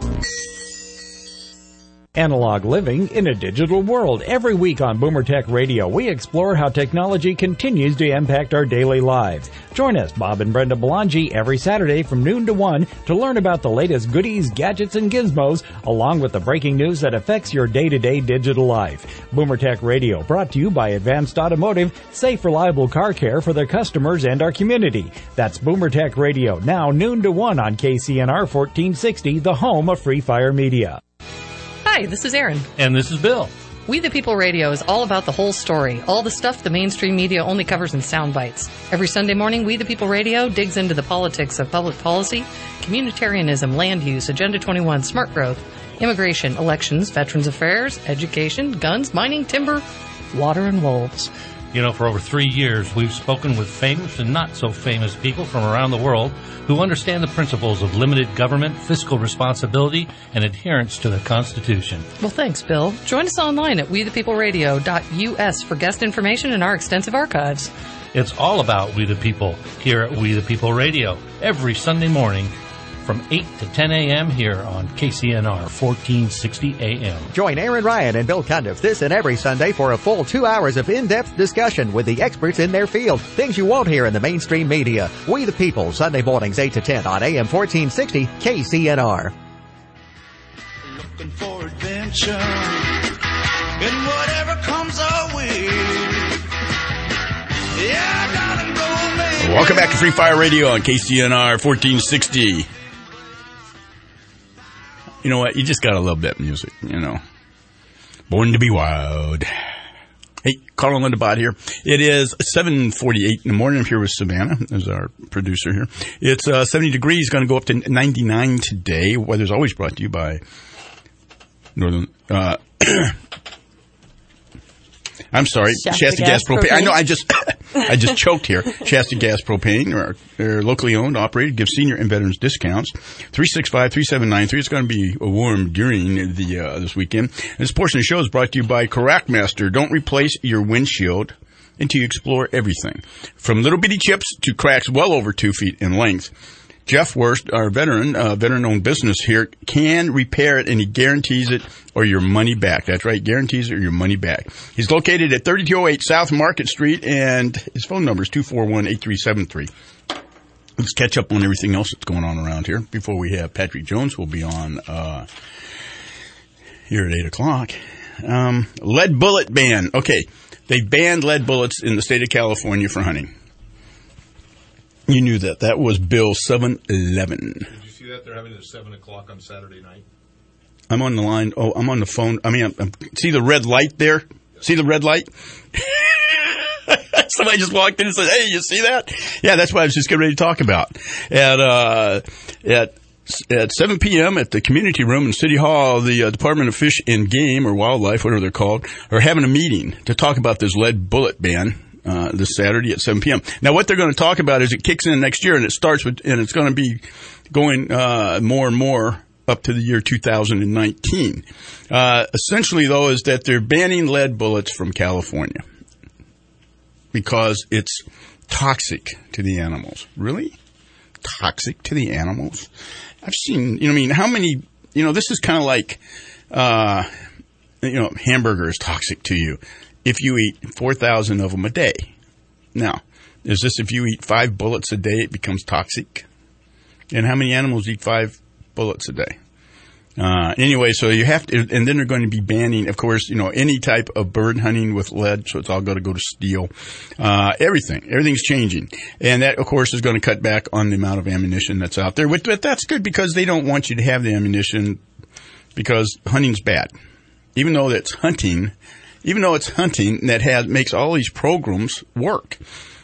Analog living in a digital world. Every week on Boomer Tech Radio, we explore how technology continues to impact our daily lives. Join us, Bob and Brenda Belangi, every Saturday from noon to 1 to learn about the latest goodies, gadgets, and gizmos, along with the breaking news that affects your day-to-day digital life. Boomer Tech Radio, brought to you by Advanced Automotive, safe, reliable car care for their customers and our community. That's Boomer Tech Radio, now noon to 1 on KCNR 1460, the home of Free Fire Media. Hi, this is Erin. And this is Bill. We the People Radio is all about the whole story, all the stuff the mainstream media only covers in sound bites. Every Sunday morning, We the People Radio digs into the politics of public policy, communitarianism, land use, Agenda 21, smart growth, immigration, elections, veterans affairs, education, guns, mining, timber, water, and wolves. You know, for over 3 years, we've spoken with famous and not so famous people from around the world who understand the principles of limited government, fiscal responsibility, and adherence to the Constitution. Well, thanks, Bill. Join us online at wethepeopleradio.us for guest information and our extensive archives. It's all about We the People here at We the People Radio every Sunday morning from 8 to 10 a.m. here on KCNR 1460 a.m. Join Aaron Ryan and Bill Cundiff this and every Sunday for a full 2 hours of in-depth discussion with the experts in their field. Things you won't hear in the mainstream media. We the People, Sunday mornings 8 to 10 on AM 1460 KCNR. Looking for adventure and whatever comes our way. Yeah, I gotta go, man. Welcome back to Free Fire Radio on KCNR 1460. You know what? You just gotta love that music, you know. Born to be Wild. Hey, Carl and Linda Bott here. It is 7:48 in the morning. I'm here with Savannah, as our producer here. It's 70 degrees, going to go up to 99 today. Weather's always brought to you by Northern... I'm sorry, Shasta Gas Propane. I know, I just choked here. Shasta Gas Propane, they're locally owned, operated, give senior and veterans discounts. 365-3793. It's going to be warm during the this weekend. And this portion of the show is brought to you by Carac Master. Don't replace your windshield until you explore everything. From little bitty chips to cracks well over 2 feet in length. Jeff Wurst, our veteran-owned business here, can repair it, and he guarantees it or your money back. That's right, guarantees it or your money back. He's located at 3208 South Market Street, and his phone number is 241-8373. Let's catch up on everything else that's going on around here before we have Patrick Jones, who will be on here at 8 o'clock. Lead bullet ban. Okay, they banned lead bullets in the state of California for hunting. You knew that. That was Bill 711. Did you see that? They're having it at 7 o'clock on Saturday night. I'm on the line. Oh, I'm on the phone. I mean, see the red light there? See the red light? Somebody just walked in and said, "Hey, you see that?" Yeah, that's what I was just getting ready to talk about. At 7 p.m. at the community room in City Hall, the Department of Fish and Game, or Wildlife, whatever they're called, are having a meeting to talk about this lead bullet ban this Saturday at 7 p.m. Now, what they're going to talk about is it kicks in next year, and it's going to be going more and more up to the year 2019. Essentially, though, is that they're banning lead bullets from California because it's toxic to the animals. Really? Toxic to the animals? I've seen, how many, this is kind of like, hamburger is toxic to you if you eat 4,000 of them a day. Now, is this if you eat 5 bullets a day, it becomes toxic? And how many animals eat 5 bullets a day? Anyway, so you have to, and then they're going to be banning, of course, any type of bird hunting with lead, so it's all going to go to steel. Everything's changing. And that, of course, is going to cut back on the amount of ammunition that's out there. But that's good because they don't want you to have the ammunition because hunting's bad. Even though it's hunting that makes all these programs work.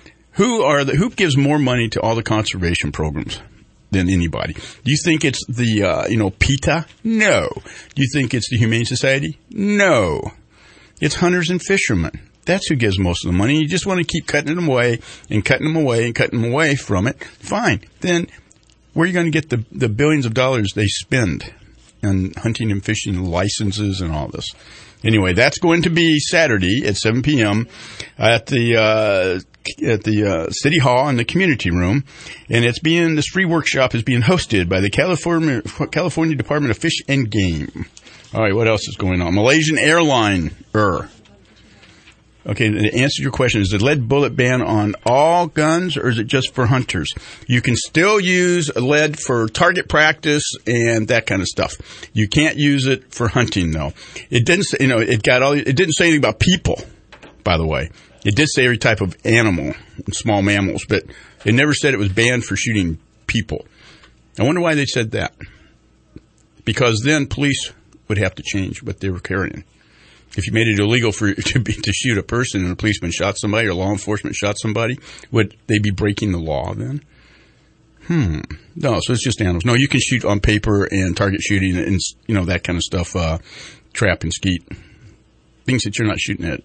Who gives more money to all the conservation programs than anybody? Do you think it's the, PETA? No. Do you think it's the Humane Society? No. It's hunters and fishermen. That's who gives most of the money. You just want to keep cutting them away and cutting them away and cutting them away from it. Fine. Then where are you going to get the billions of dollars they spend on hunting and fishing licenses and all this? Anyway, that's going to be Saturday at 7 p.m. at the City Hall in the community room, and this free workshop is being hosted by the California Department of Fish and Game. All right, what else is going on? Malaysian airline. Okay, to answer your question, is the lead bullet ban on all guns, or is it just for hunters? You can still use lead for target practice and that kind of stuff. You can't use it for hunting, though. It didn't say, it didn't say anything about people, by the way. It did say every type of animal, small mammals, but it never said it was banned for shooting people. I wonder why they said that. Because then police would have to change what they were carrying. If you made it illegal to shoot a person and a policeman shot somebody or law enforcement shot somebody, would they be breaking the law then? No, so it's just animals. No, you can shoot on paper and target shooting and, that kind of stuff, trap and skeet. Things that you're not shooting at,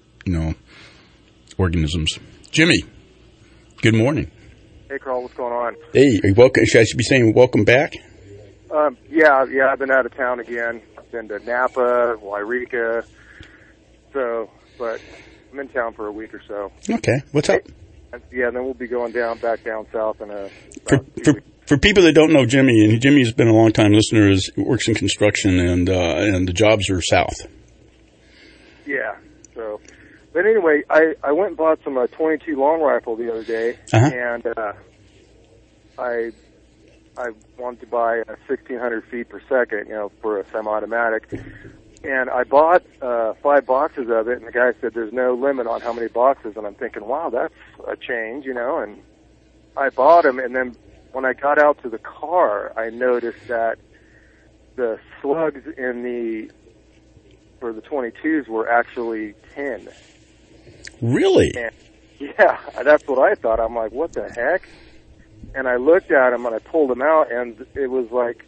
organisms. Jimmy, good morning. Hey, Carl, what's going on? Hey, are you welcome? Should I be saying welcome back? Yeah, I've been out of town again. I've been to Napa, Wairika. But I'm in town for a week or so. Okay, what's up? Yeah, and then we'll be going back down south in a. For people that don't know Jimmy, and Jimmy's been a long time listener, works in construction, and the jobs are south. Yeah. So, but anyway, I went and bought some 22 long rifle the other day, and I wanted to buy 1,600 feet per second, for a semi-automatic. And I bought 5 boxes of it, and the guy said there's no limit on how many boxes. And I'm thinking, wow, that's a change, and I bought them. And then when I got out to the car, I noticed that the slugs for the 22s were actually 10. Really? And, yeah, that's what I thought. I'm like, what the heck? And I looked at them, and I pulled them out, and they were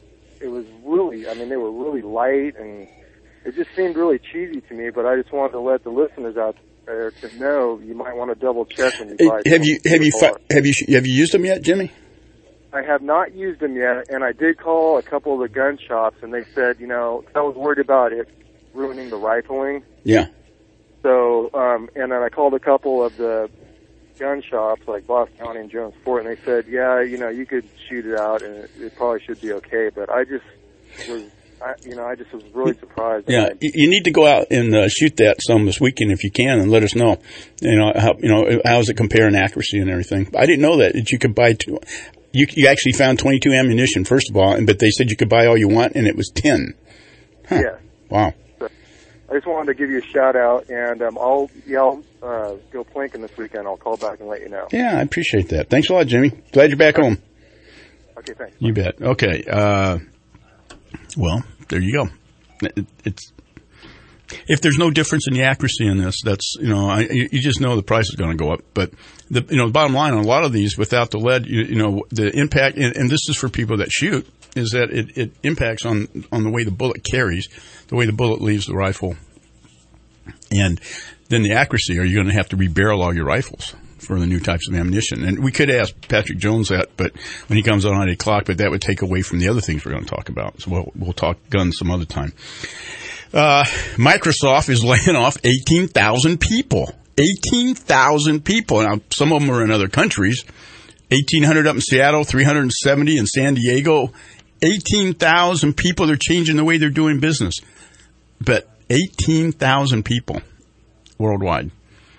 really light, and it just seemed really cheesy to me, but I just wanted to let the listeners out there to know you might want to double check when you buy. Have you used them yet, Jimmy? I have not used them yet, and I did call a couple of the gun shops, and they said, I was worried about it ruining the rifling. Yeah. So, and then I called a couple of the gun shops like Boss County and Jones Fort, and they said, yeah, you could shoot it out, and it probably should be okay. But I just was really surprised. Yeah, you need to go out and shoot that some this weekend if you can, and let us know. How does it compare in accuracy and everything? I didn't know that you could buy 2. You actually found 22 ammunition first of all, but they said you could buy all you want, and it was 10. Huh. Yeah. Wow. So I just wanted to give you a shout out, and I'll go plinking this weekend. I'll call back and let you know. Yeah, I appreciate that. Thanks a lot, Jimmy. Glad you're back home. Okay, thanks. You bet. Okay. Well, there you go. If there's no difference in the accuracy in this, that's, you just know the price is going to go up. But the bottom line on a lot of these, without the lead, the impact, and this is for people that shoot, is that it impacts on the way the bullet carries, the way the bullet leaves the rifle, and then the accuracy. Are you going to have to rebarrel all your rifles for the new types of ammunition? And we could ask Patrick Jones that, but when he comes on at 8 o'clock, but that would take away from the other things we're going to talk about. So we'll talk guns some other time. Microsoft is laying off 18,000 people. 18,000 people. Now, some of them are in other countries. 1,800 up in Seattle, 370 in San Diego. 18,000 people. They're changing the way they're doing business. But 18,000 people worldwide.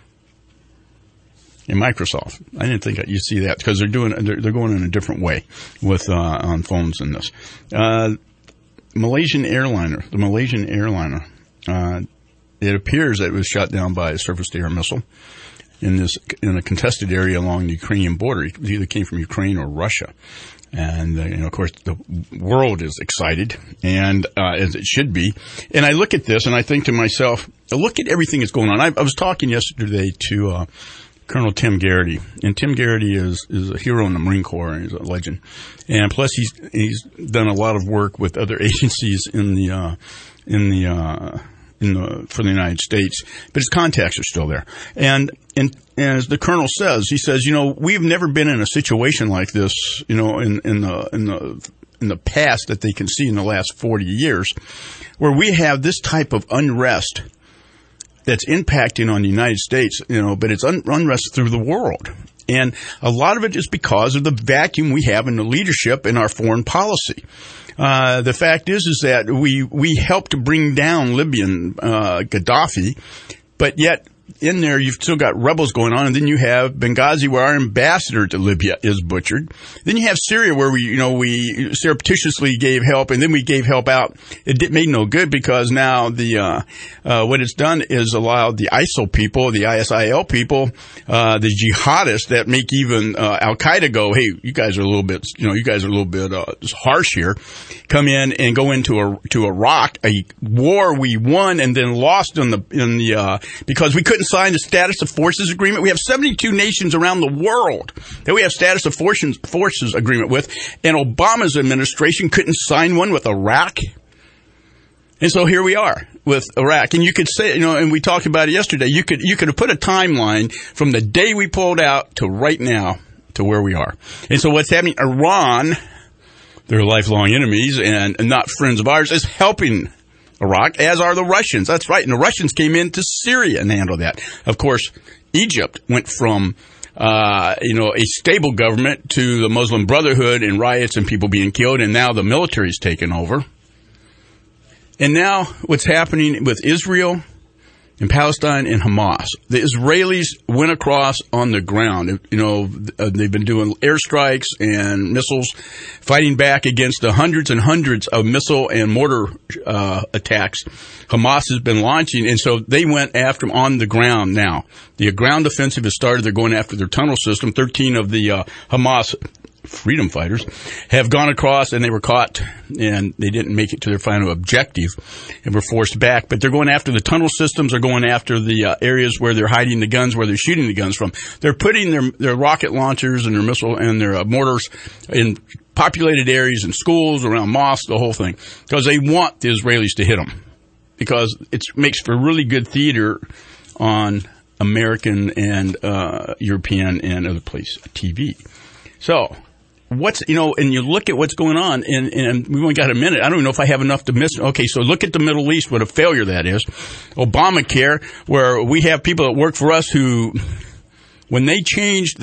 In Microsoft, I didn't think you'd see that because they're going in a different way with on phones and this. The Malaysian airliner, it appears that it was shot down by a surface-to-air missile in a contested area along the Ukrainian border. It either came from Ukraine or Russia. And, of course, the world is excited, and as it should be. And I look at this, and I think to myself, look at everything that's going on. I was talking yesterday to Colonel Tim Garrity, and Tim Garrity is a hero in the Marine Corps, and he's a legend. And plus, he's done a lot of work with other agencies for the United States, but his contacts are still there. And as the colonel says, he says, we've never been in a situation like this, in the past that they can see in the last 40 years, where we have this type of unrest that's impacting on the United States, but it's unrest through the world. And a lot of it is because of the vacuum we have in the leadership in our foreign policy. The fact is that we helped to bring down Libyan Gaddafi, but yet in there you've still got rebels going on, and then you have Benghazi, where our ambassador to Libya is butchered. Then you have Syria, where we surreptitiously gave help, and then we gave help out. It made no good because now what it's done is allowed the ISIL people, the ISIL people, the jihadists that make even Al Qaeda go, hey, you guys are a little bit harsh here. Come in and go into Iraq, a war we won and then lost because we couldn't sign the Status of Forces Agreement. We have 72 nations around the world that we have Status of Forces Agreement with, and Obama's administration couldn't sign one with Iraq. And so here we are with Iraq. And you could say, and we talked about it yesterday, you could have put a timeline from the day we pulled out to right now to where we are. And so what's happening, Iran, they're lifelong enemies and not friends of ours, is helping Iraq, as are the Russians. That's right. And the Russians came into Syria and handled that. Of course, Egypt went from, a stable government to the Muslim Brotherhood and riots and people being killed. And now the military's taken over. And now what's happening with Israel and Palestine and Hamas. The Israelis went across on the ground. They've been doing airstrikes and missiles, fighting back against the hundreds and hundreds of missile and mortar attacks Hamas has been launching. And so they went after them on the ground now. The ground offensive has started. They're going after their tunnel system. 13 of the Hamas freedom fighters have gone across, and they were caught, and they didn't make it to their final objective and were forced back. But they're going after the tunnel systems. They're going after the areas where they're hiding the guns, where they're shooting the guns from. They're putting their rocket launchers and their missile and their mortars in populated areas and schools, around mosques, the whole thing, because they want the Israelis to hit them, because it makes for really good theater on American and European and other place TV. So and you look at what's going on, and we've only got a minute. I don't even know if I have enough to miss. Okay, so look at the Middle East, what a failure that is. Obamacare, where we have people that work for us who, when they changed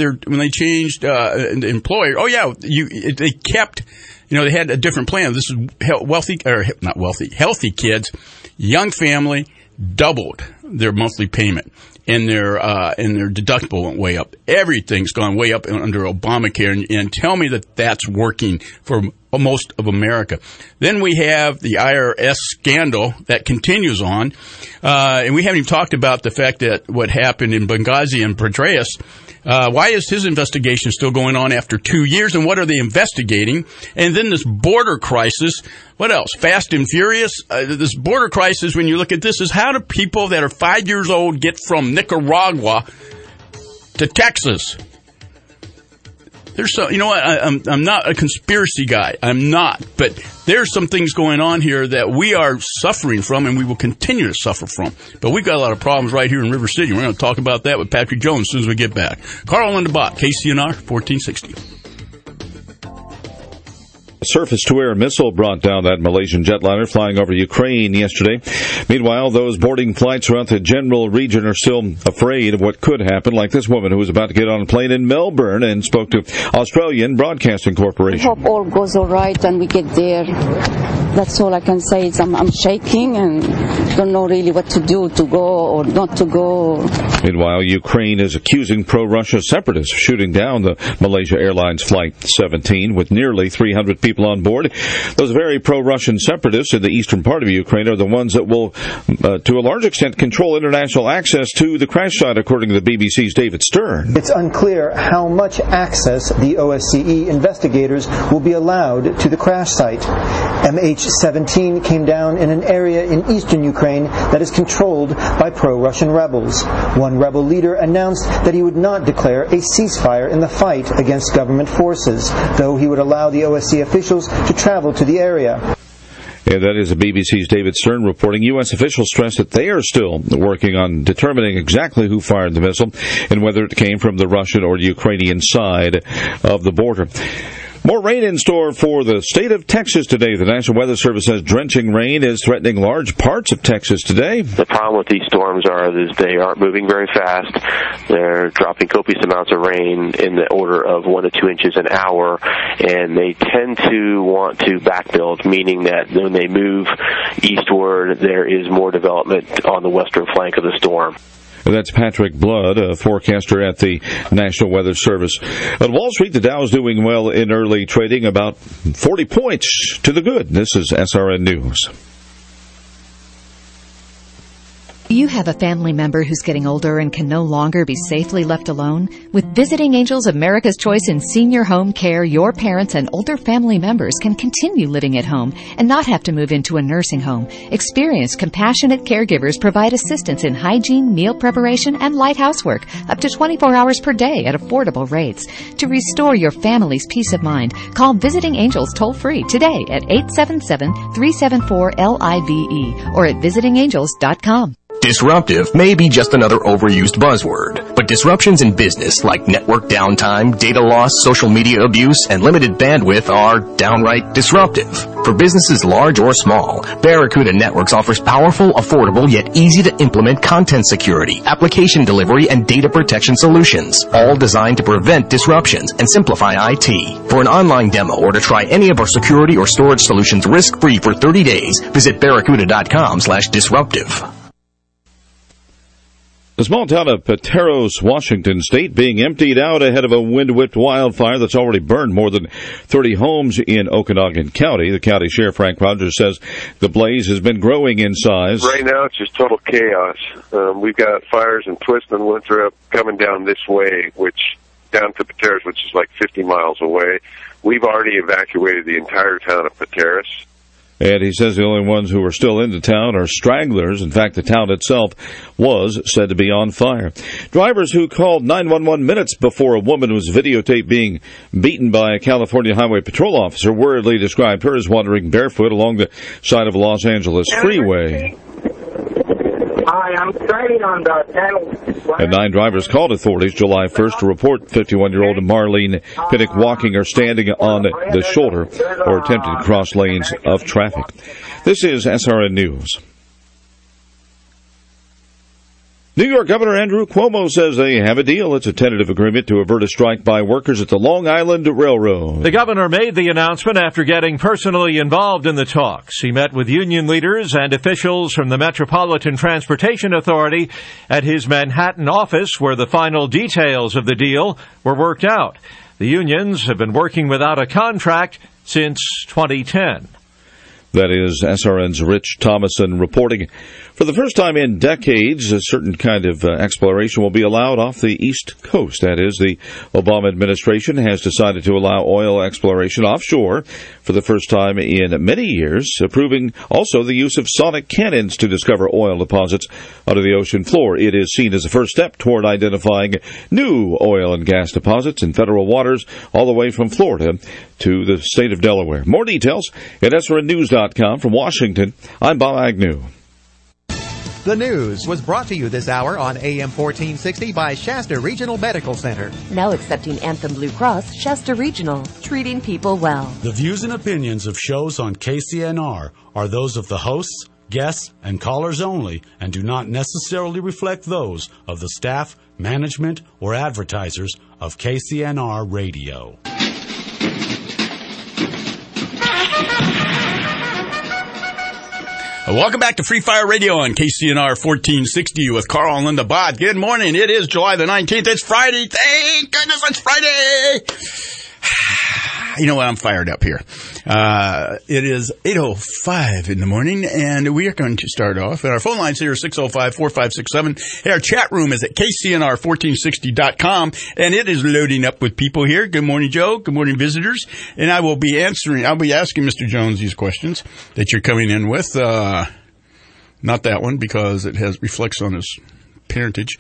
employer, they kept, they had a different plan. This is healthy kids, young family, doubled their monthly payment, and their deductible went way up. Everything's gone way up under Obamacare, and tell me that that's working for most of America. Then we have the IRS scandal that continues on, and we haven't even talked about the fact that what happened in Benghazi and Petraeus. Why is his investigation still going on after 2 years, and what are they investigating? And then this border crisis. What else? Fast and Furious. This border crisis, when you look at this, is how do people that are 5 years old get from Nicaragua to Texas? There's so, you know what, I'm not a conspiracy guy. I'm not. But there's some things going on here that we are suffering from, and we will continue to suffer from. But we've got a lot of problems right here in River City. We're going to talk about that with Patrick Jones as soon as we get back. Carl and the Bot, KCNR 1460. A surface-to-air missile brought down that Malaysian jetliner flying over Ukraine yesterday. Meanwhile, those boarding flights throughout the general region are still afraid of what could happen, like this woman who was about to get on a plane in Melbourne and spoke to Australian Broadcasting Corporation. I hope all goes all right when we get there. That's all I can say. I'm shaking and don't know really what to do, to go or not to go. Meanwhile, Ukraine is accusing pro-Russia separatists of shooting down the Malaysia Airlines Flight 17 with nearly 300 people on board. Those very pro-Russian separatists in the eastern part of Ukraine are the ones that will, to a large extent, control international access to the crash site, according to the BBC's David Stern. It's unclear how much access the OSCE investigators will be allowed to the crash site. MH17 came down in an area in eastern Ukraine that is controlled by pro-Russian rebels. One rebel leader announced that he would not declare a ceasefire in the fight against government forces, though he would allow the OSCE officials to travel to the area. Yeah, that is the BBC's David Stern reporting. U.S. officials stress that they are still working on determining exactly who fired the missile and whether it came from the Russian or Ukrainian side of the border. More rain in store for the state of Texas today. The National Weather Service says drenching rain is threatening large parts of Texas today. The problem with these storms is they aren't moving very fast. They're dropping copious amounts of rain in the order of 1 to 2 inches an hour, and they tend to want to backbuild, meaning that when they move eastward, there is more development on the western flank of the storm. That's Patrick Blood, a forecaster at the National Weather Service. On Wall Street, the Dow is doing well in early trading, about 40 points to the good. This is SRN News. Do you have a family member who's getting older and can no longer be safely left alone? With Visiting Angels America's Choice in Senior Home Care, your parents and older family members can continue living at home and not have to move into a nursing home. Experienced, compassionate caregivers provide assistance in hygiene, meal preparation, and light housework up to 24 hours per day at affordable rates. To restore your family's peace of mind, call Visiting Angels toll-free today at 877-374-LIVE or at visitingangels.com. Disruptive may be just another overused buzzword, but disruptions in business like network downtime, data loss, social media abuse, and limited bandwidth are downright disruptive. For businesses large or small, Barracuda Networks offers powerful, affordable, yet easy to implement content security, application delivery, and data protection solutions, all designed to prevent disruptions and simplify IT. For an online demo or to try any of our security or storage solutions risk-free for 30 days, visit barracuda.com/disruptive. The small town of Pateros, Washington State, being emptied out ahead of a wind-whipped wildfire that's already burned more than 30 homes in Okanogan County. The county sheriff, Frank Rogers, says the blaze has been growing in size. Right now, it's just total chaos. We've got fires in Twist and Winthrop coming down this way, down to Pateros, which is like 50 miles away. We've already evacuated the entire town of Pateros. And he says the only ones who are still in the town are stragglers. In fact, the town itself was said to be on fire. Drivers who called 911 minutes before a woman was videotaped being beaten by a California Highway Patrol officer worriedly described her as wandering barefoot along the side of a Los Angeles freeway. Hi, I'm driving on the 10. And 9 drivers called authorities July 1st to report 51-year-old Marlene Pinnock walking or standing on the shoulder or attempting to cross lanes of traffic. This is SRN News. New York Governor Andrew Cuomo says they have a deal. It's a tentative agreement to avert a strike by workers at the Long Island Railroad. The governor made the announcement after getting personally involved in the talks. He met with union leaders and officials from the Metropolitan Transportation Authority at his Manhattan office, where the final details of the deal were worked out. The unions have been working without a contract since 2010. That is SRN's Rich Thomason reporting. For the first time in decades, a certain kind of exploration will be allowed off the East Coast. That is, the Obama administration has decided to allow oil exploration offshore for the first time in many years, approving also the use of sonic cannons to discover oil deposits under the ocean floor. It is seen as a first step toward identifying new oil and gas deposits in federal waters all the way from Florida to the state of Delaware. More details at SRNnews.com. From Washington, I'm Bob Agnew. The news was brought to you this hour on AM 1460 by Shasta Regional Medical Center. Now accepting Anthem Blue Cross, Shasta Regional, treating people well. The views and opinions of shows on KCNR are those of the hosts, guests, and callers only, and do not necessarily reflect those of the staff, management, or advertisers of KCNR Radio. Welcome back to Free Fire Radio on KCNR 1460 with Carl and Linda Bott. Good morning. It is July the 19th. It's Friday. Thank goodness it's Friday. You know what? I'm fired up here. It is 8:05 in the morning, and we are going to start off. And our phone lines here are 605-4567. Our chat room is at KCNR1460.com, and it is loading up with people here. Good morning, Joe. Good morning, visitors. And I'll be asking Mr. Jones these questions that you're coming in with. Not that one, because it reflects on his parentage.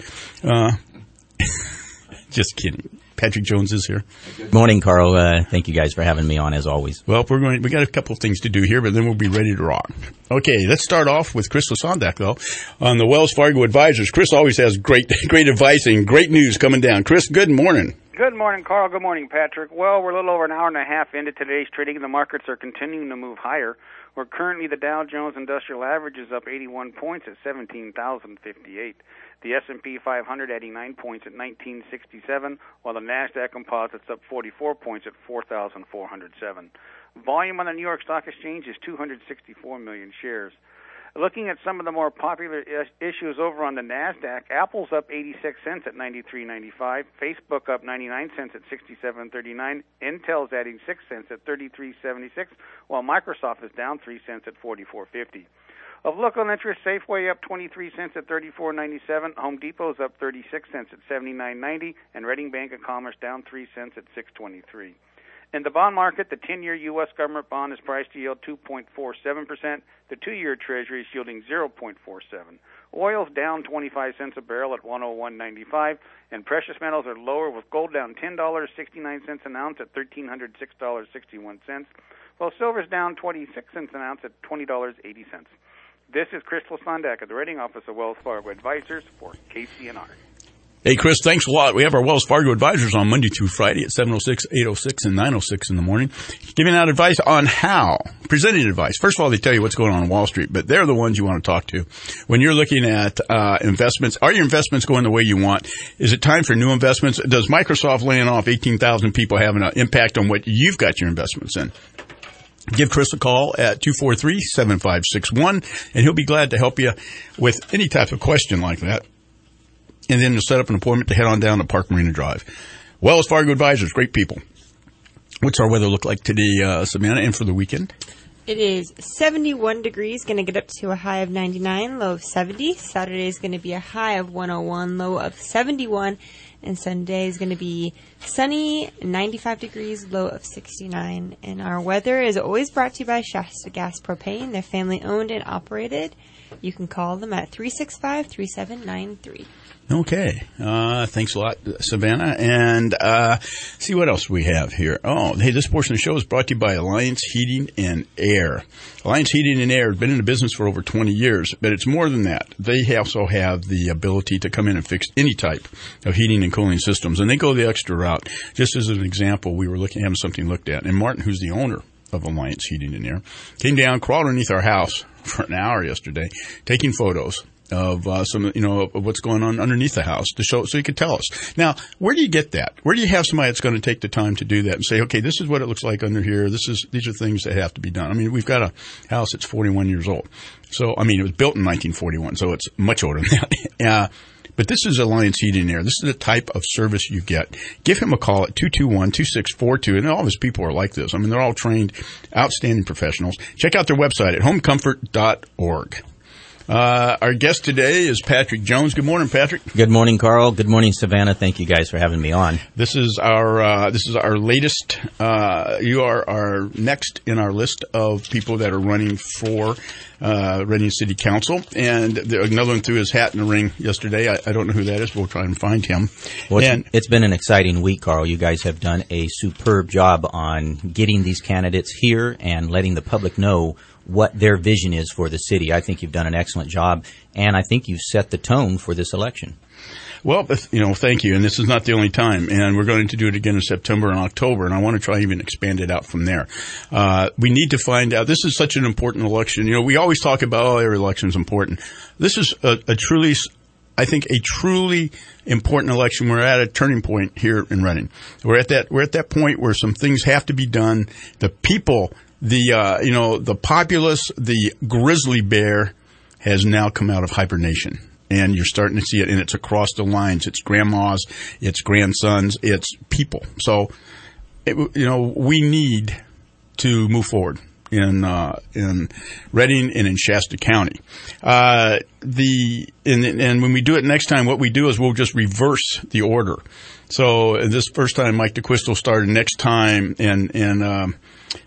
Just kidding. Patrick Jones is here. Good morning, Carl. Thank you guys for having me on, as always. Well, we got a couple of things to do here, but then we'll be ready to rock. Okay, let's start off with Chris Lasondak, though, on the Wells Fargo Advisors. Chris always has great advice and great news coming down. Chris, good morning. Good morning, Carl. Good morning, Patrick. Well, we're a little over an hour and a half into today's trading, and the markets are continuing to move higher. Where currently the Dow Jones Industrial Average is up 81 points at 17,058. The S&P 500 adding 9 points at 1967, while the NASDAQ Composite's up 44 points at 4,407. Volume on the New York Stock Exchange is 264 million shares. Looking at some of the more popular issues over on the NASDAQ, Apple's up 86 cents at 93.95, Facebook up 99 cents at 67.39, Intel's adding 6 cents at 33.76, while Microsoft is down 3 cents at 44.50. Of local interest, Safeway up 23 cents at 34.97, Home Depot's up 36 cents at 79.90, and Reading Bank of Commerce down 3 cents at 6.23. In the bond market, the 10-year U.S. government bond is priced to yield 2.47%. The 2-year Treasury is yielding 0.47. Oil's down 25 cents a barrel at 101.95, and precious metals are lower, with gold down $10.69 an ounce at $1,306.61, while silver's down 26 cents an ounce at $20.80. This is Chris Lasondak at the Rating Office of Wells Fargo Advisors for KCNR. Hey, Chris, thanks a lot. We have our Wells Fargo Advisors on Monday through Friday at 7:06, 8:06, and 9:06 in the morning, giving out advice on presenting advice. First of all, they tell you what's going on Wall Street, but they're the ones you want to talk to. When you're looking at investments, are your investments going the way you want? Is it time for new investments? Does Microsoft laying off 18,000 people have an impact on what you've got your investments in? Give Chris a call at 243-7561, and he'll be glad to help you with any type of question like that. And then you'll set up an appointment to head on down to Park Marina Drive. Wells Fargo Advisors, great people. What's our weather look like today, Savannah, and for the weekend? It is 71 degrees, going to get up to a high of 99, low of 70. Saturday is going to be a high of 101, low of 71. And Sunday is going to be sunny, 95 degrees, low of 69. And our weather is always brought to you by Shasta Gas Propane. They're family owned and operated. You can call them at 365-3793. Okay. Thanks a lot, Savannah. And see what else we have here. Oh, hey, this portion of the show is brought to you by Alliance Heating and Air. Alliance Heating and Air has been in the business for over 20 years, but it's more than that. They also have the ability to come in and fix any type of heating and cooling systems, and they go the extra route. Just as an example, we were having something looked at, and Martin, who's the owner of Alliance Heating and Air, came down, crawled underneath our house for an hour yesterday, taking photos some, of what's going on underneath the house to show, so you could tell us. Now, where do you get that? Where do you have somebody that's going to take the time to do that and say, okay, this is what it looks like under here. These are things that have to be done. I mean, we've got a house that's 41 years old. So, I mean, it was built in 1941, so it's much older than that. But this is Alliance Heating and Air. This is the type of service you get. Give him a call at 221-2642, and all of his people are like this. I mean, they're all trained, outstanding professionals. Check out their website at homecomfort.org. Our guest today is Patrick Jones. Good morning, Patrick. Good morning, Carl. Good morning, Savannah. Thank you guys for having me on. This is our latest. You are our next in our list of people that are running for Reading City Council, and another one threw his hat in the ring yesterday. I don't know who that is. We'll try and find him. Well, it's been an exciting week, Carl. You guys have done a superb job on getting these candidates here and letting the public know what their vision is for the city. I think you've done an excellent job, and I think you've set the tone for this election. Well, thank you. And this is not the only time. And we're going to do it again in September and October. And I want to try even expand it out from there. We need to find out. This is such an important election. We always talk about, every election is important. This is a truly important election. We're at a turning point here in Reading. We're at that point where some things have to be done. The people, the populace, the grizzly bear has now come out of hibernation. And you're starting to see it, and it's across the lines. It's grandmas, it's grandsons, it's people. So, we need to move forward in Reading and in Shasta County. And when we do it next time, what we do is we'll just reverse the order. So this first time, Mike DeQuistel started. Next time, and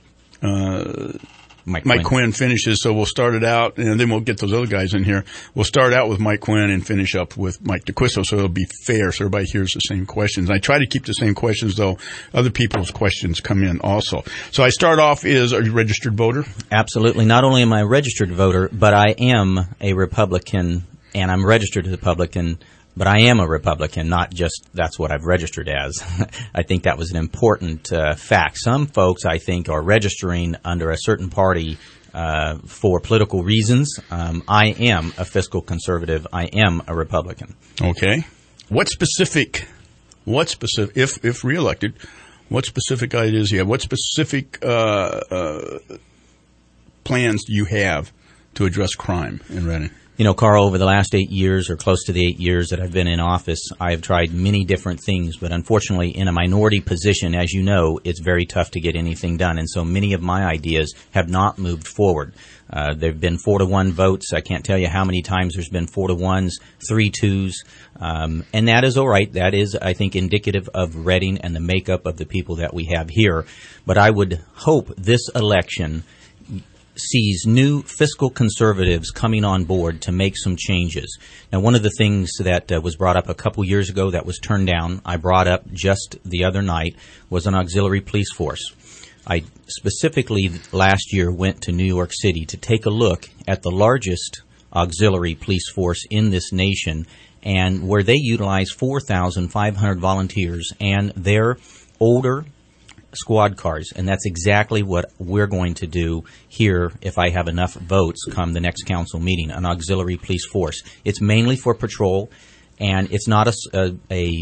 Mike Quinn finishes, so we'll start it out, and then we'll get those other guys in here. We'll start out with Mike Quinn and finish up with Mike DeQuistel, so it'll be fair, so everybody hears the same questions. And I try to keep the same questions, though other people's questions come in also. So I start off are you a registered voter? Absolutely. Not only am I a registered voter, but I am a Republican, and I'm registered as a Republican. But I am a Republican, not just that's what I've registered as. I think that was an important fact. Some folks, I think, are registering under a certain party for political reasons. I am a fiscal conservative. I am a Republican. Okay. What specific, if reelected, what specific ideas do you have? What specific plans do you have to address crime in Reading? Carl, over the last 8 years, or close to the 8 years that I've been in office, I have tried many different things, but unfortunately, in a minority position, as you know, it's very tough to get anything done, and so many of my ideas have not moved forward. There have been 4-1 votes. I can't tell you how many times there's been 4-1s, 3-2s, and that is all right. That is, I think, indicative of Reading and the makeup of the people that we have here. But I would hope this election sees new fiscal conservatives coming on board to make some changes. Now, one of the things that was brought up a couple years ago that was turned down, I brought up just the other night, was an auxiliary police force. I specifically last year went to New York City to take a look at the largest auxiliary police force in this nation, and where they utilize 4,500 volunteers and their older squad cars, and that's exactly what we're going to do here if I have enough votes come the next council meeting, an auxiliary police force. It's mainly for patrol, and it's not a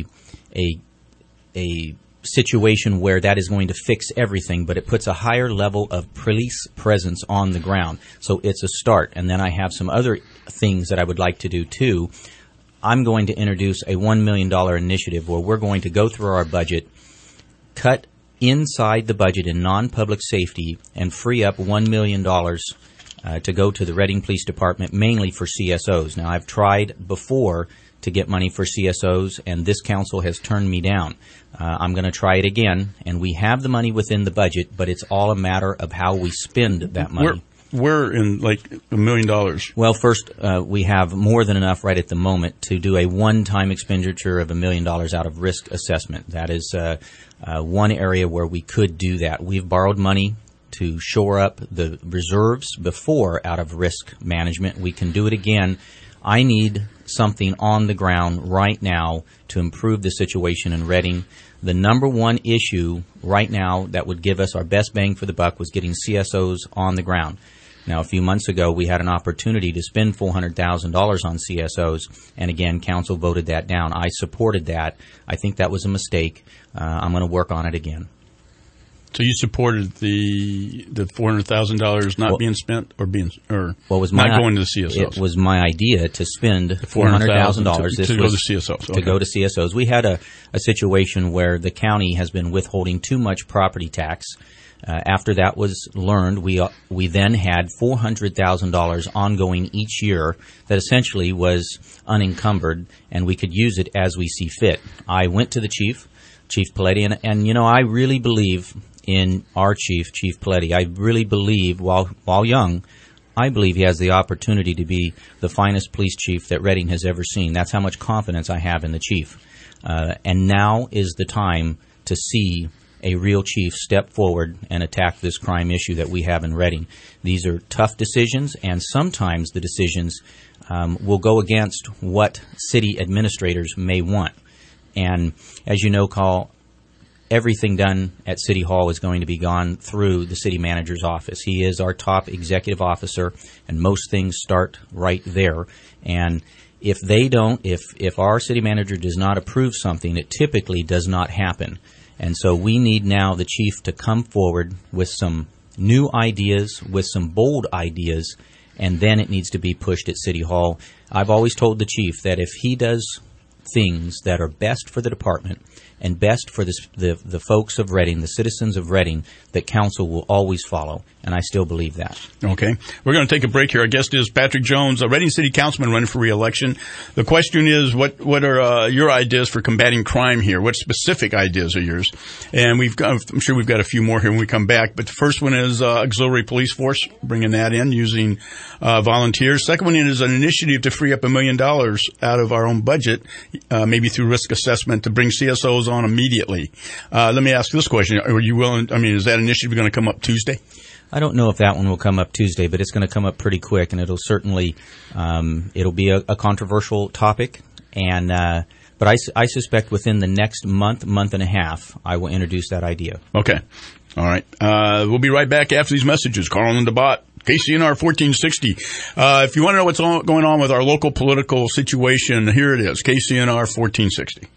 situation where that is going to fix everything, but it puts a higher level of police presence on the ground. So it's a start, and then I have some other things that I would like to do too. I'm going to introduce a $1 million initiative where we're going to go through our budget, cut inside the budget in non-public safety, and free up $1 million to go to the Reading Police Department, mainly for CSOs. Now, I've tried before to get money for CSOs, and this council has turned me down. I'm going to try it again, and we have the money within the budget, but it's all a matter of how we spend that money. We're in like $1 million. Well, first, we have more than enough right at the moment to do a one-time expenditure of $1 million out of risk assessment. That is one area where we could do that. We've borrowed money to shore up the reserves before out of risk management. We can do it again. I need something on the ground right now to improve the situation in Reading. The number one issue right now that would give us our best bang for the buck was getting CSOs on the ground. Now, a few months ago, we had an opportunity to spend $400,000 on CSOs, and again, council voted that down. I supported that. I think that was a mistake. I'm going to work on it again. So you supported the $400,000 not being spent or not going to the CSOs? It was my idea to spend $400,000 to go to CSOs. To go to CSOs. We had a situation where the county has been withholding too much property tax. After that was learned, we then had $400,000 ongoing each year that essentially was unencumbered, and we could use it as we see fit. I went to the Chief Paletti, and I really believe in our Chief Paletti. I really believe, while young, I believe he has the opportunity to be the finest police chief that Reading has ever seen. That's how much confidence I have in the chief. And now is the time to see a real chief step forward and attack this crime issue that we have in Reading. These are tough decisions, and sometimes the decisions will go against what city administrators may want. And as you know, Carl, everything done at City Hall is going to be gone through the city manager's office. He is our top executive officer, and most things start right there. And if our city manager does not approve something, it typically does not happen. And so we need now the chief to come forward with some new ideas, with some bold ideas, and then it needs to be pushed at City Hall. I've always told the chief that if he does things that are best for the department and best for the folks of Reading, the citizens of Reading, that council will always follow. And I still believe that. Okay. We're going to take a break here. Our guest is Patrick Jones, a Reading City Councilman running for re-election. The question is, what are your ideas for combating crime here? What specific ideas are yours? And I'm sure we've got a few more here when we come back. But the first one is auxiliary police force, bringing that in using volunteers. Second one is an initiative to free up $1 million out of our own budget, maybe through risk assessment, to bring CSOs on immediately. Let me ask this question. Are you willing? Is that initiative going to come up Tuesday? I don't know if that one will come up Tuesday, but it's going to come up pretty quick, and it'll certainly it'll be a controversial topic. And but I suspect within the next month and a half, I will introduce that idea. Okay. All right. We'll be right back after these messages. Carl and DeBott, KCNR 1460. If you want to know what's going on with our local political situation, here it is, KCNR 1460.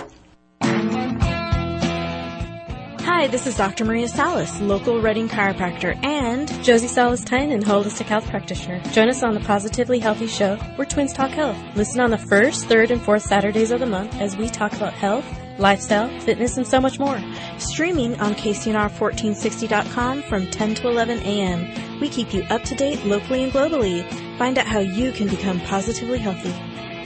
Hi, this is Dr. Maria Salas, local Reading chiropractor, and Josie Salas-Tynan, holistic health practitioner. Join us on the Positively Healthy Show, where twins talk health. Listen on the first, third, and fourth Saturdays of the month as we talk about health, lifestyle, fitness, and so much more. Streaming on KCNR1460.com from 10 to 11 a.m. We keep you up to date locally and globally. Find out how you can become positively healthy.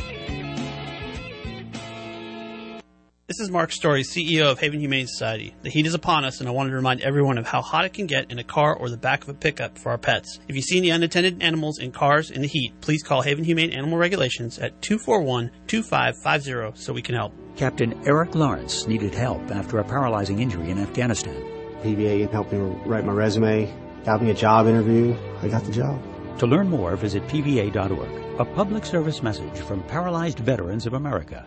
This is Mark Story, CEO of Haven Humane Society. The heat is upon us, and I wanted to remind everyone of how hot it can get in a car or the back of a pickup for our pets. If you see any unattended animals in cars in the heat, please call Haven Humane Animal Regulations at 241-2550 so we can help. Captain Eric Lawrence needed help after a paralyzing injury in Afghanistan. PVA helped me write my resume, got me a job interview. I got the job. To learn more, visit pva.org. A public service message from Paralyzed Veterans of America.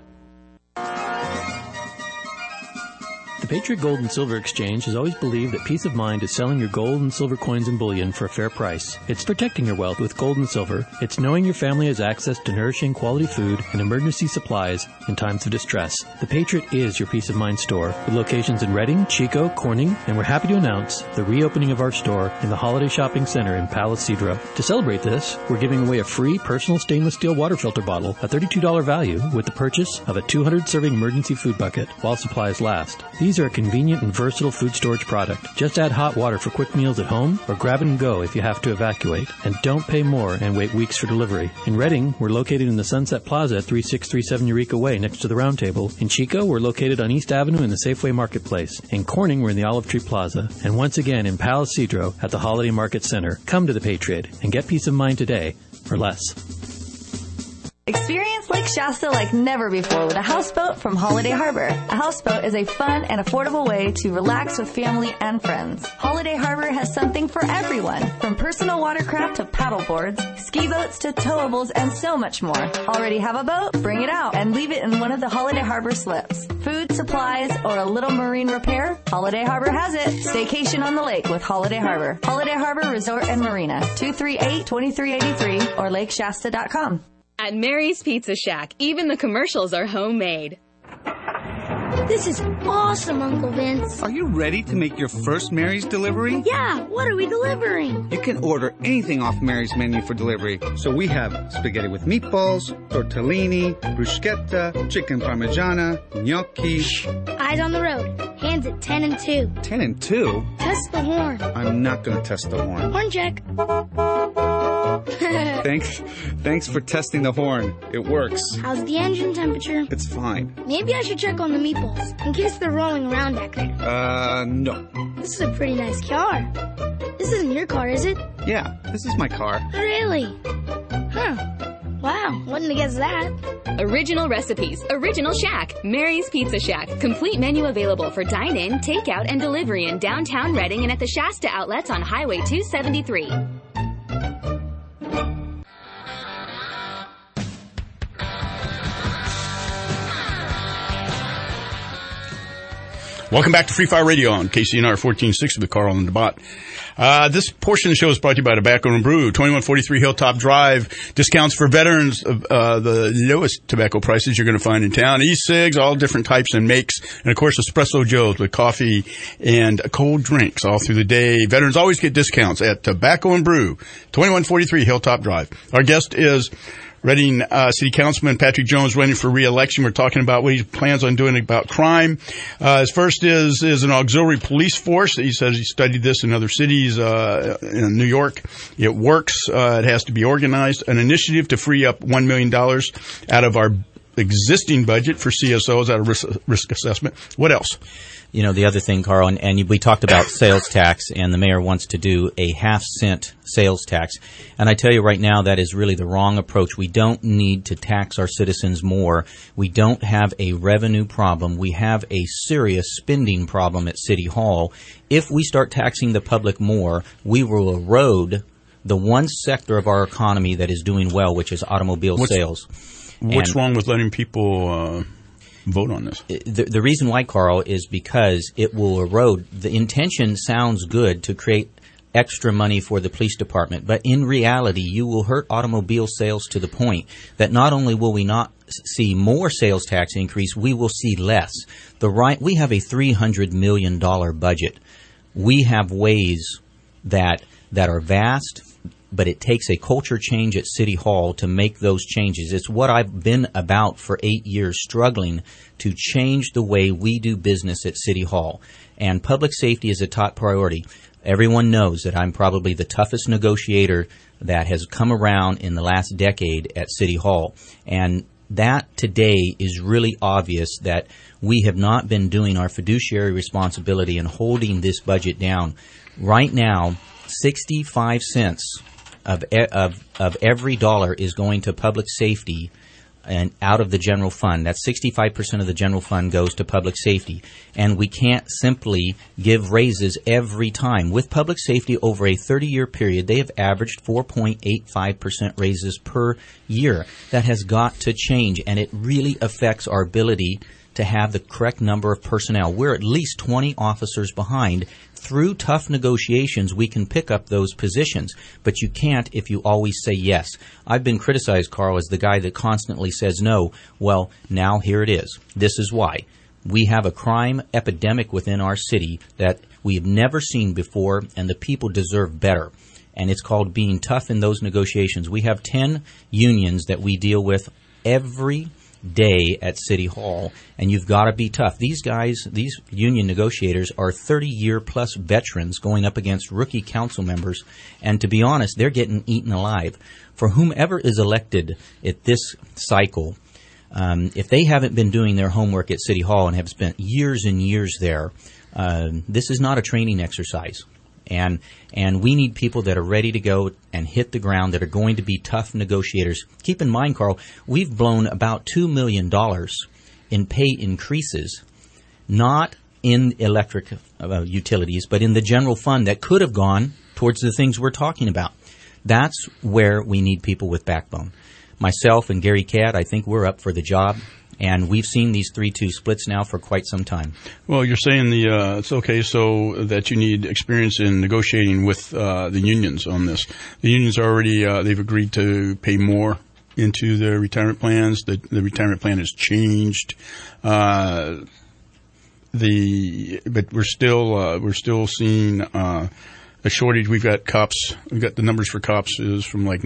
The Patriot Gold and Silver Exchange has always believed that peace of mind is selling your gold and silver coins and bullion for a fair price. It's protecting your wealth with gold and silver. It's knowing your family has access to nourishing quality food and emergency supplies in times of distress. The Patriot is your peace of mind store, with locations in Reading, Chico, Corning, and we're happy to announce the reopening of our store in the Holiday Shopping Center in Palace Cedro. To celebrate this, we're giving away a free personal stainless steel water filter bottle, a $32 value, with the purchase of a 200-serving emergency food bucket while supplies last. These are a convenient and versatile food storage product. Just add hot water for quick meals at home or grab and go if you have to evacuate. And don't pay more and wait weeks for delivery. In Reading, we're located in the Sunset Plaza at 3637 Eureka Way next to the Round Table. In Chico, we're located on East Avenue in the Safeway Marketplace. In Corning, we're in the Olive Tree Plaza. And once again in Palace Cedro at the Holiday Market Center. Come to the Patriot and get peace of mind today for less. Experience Lake Shasta like never before with a houseboat from Holiday Harbor. A houseboat is a fun and affordable way to relax with family and friends. Holiday Harbor has something for everyone, from personal watercraft to paddle boards, ski boats to towables, and so much more. Already have a boat? Bring it out and leave it in one of the Holiday Harbor slips. Food, supplies, or a little marine repair? Holiday Harbor has it. Staycation on the lake with Holiday Harbor. Holiday Harbor Resort and Marina, 238-2383 or lakeshasta.com. At Mary's Pizza Shack, even the commercials are homemade. This is awesome, Uncle Vince. Are you ready to make your first Mary's delivery? Yeah, what are we delivering? You can order anything off Mary's menu for delivery. So we have spaghetti with meatballs, tortellini, bruschetta, chicken parmigiana, gnocchi. Shh. Eyes on the road. Hands at 10 and 2. 10 and 2? Test the horn. I'm not going to test the horn. Horn check. Thanks for testing the horn. It works. How's the engine temperature? It's fine. Maybe I should check on the meatballs, in case they're rolling around back there. No. This is a pretty nice car. This isn't your car, is it? Yeah, this is my car. Really? Huh. Wow, wouldn't have guessed that. Original recipes, original Shack, Mary's Pizza Shack. Complete menu available for dine-in, takeout, and delivery in downtown Reading and at the Shasta outlets on Highway 273. Welcome back to Free Fire Radio on KCNR 1460 with Carl and DeBot. This portion of the show is brought to you by Tobacco and Brew, 2143 Hilltop Drive. Discounts for veterans of the lowest tobacco prices you're going to find in town. E-cigs, all different types and makes. And, of course, Espresso Joe's with coffee and cold drinks all through the day. Veterans always get discounts at Tobacco and Brew, 2143 Hilltop Drive. Our guest is Reading City Councilman Patrick Jones, running for re-election. We're talking about what he plans on doing about crime. His first is an auxiliary police force. He says he studied this in other cities in New York. It works. It has to be organized. An initiative to free up $1 million out of our existing budget for CSOs out of risk assessment. What else? You know, the other thing, Carl, and we talked about sales tax, and the mayor wants to do a half-cent sales tax. And I tell you right now, that is really the wrong approach. We don't need to tax our citizens more. We don't have a revenue problem. We have a serious spending problem at City Hall. If we start taxing the public more, we will erode the one sector of our economy that is doing well, which is automobile sales. What's wrong with letting people vote on this? The reason why, Carl, is because it will erode. The intention sounds good to create extra money for the police department, but in reality, you will hurt automobile sales to the point that not only will we not see more sales tax increase, we will see less. We have a $300 million budget. We have ways that are vast, but it takes a culture change at City Hall to make those changes. It's what I've been about for 8 years, struggling to change the way we do business at City Hall. And public safety is a top priority. Everyone knows that I'm probably the toughest negotiator that has come around in the last decade at City Hall. And that today is really obvious that we have not been doing our fiduciary responsibility and holding this budget down. Right now, 65 cents of every dollar is going to public safety and out of the general fund. That's 65% of the general fund goes to public safety. And we can't simply give raises every time. With public safety over a 30-year period, they have averaged 4.85% raises per year. That has got to change, and it really affects our ability to have the correct number of personnel. We're at least 20 officers behind. Through tough negotiations, we can pick up those positions, but you can't if you always say yes. I've been criticized, Carl, as the guy that constantly says no. Well, now here it is. This is why. We have a crime epidemic within our city that we have never seen before, and the people deserve better. And it's called being tough in those negotiations. We have 10 unions that we deal with every day at City Hall, and you've got to be tough. These guys, these union negotiators, are 30-year-plus veterans going up against rookie council members, and to be honest, they're getting eaten alive. For whomever is elected at this cycle, if they haven't been doing their homework at City Hall and have spent years and years there, this is not a training exercise. And we need people that are ready to go and hit the ground, that are going to be tough negotiators. Keep in mind, Carl, we've blown about $2 million in pay increases, not in electric utilities, but in the general fund that could have gone towards the things we're talking about. That's where we need people with backbone. Myself and Gary Cadd, I think we're up for the job. And we've seen these 3-2 splits now for quite some time. Well, you're saying it's okay, so that you need experience in negotiating with the unions on this. The unions already they've agreed to pay more into their retirement plans. The retirement plan has changed. But we're still seeing a shortage. We've got cops. We've got the numbers for cops is from like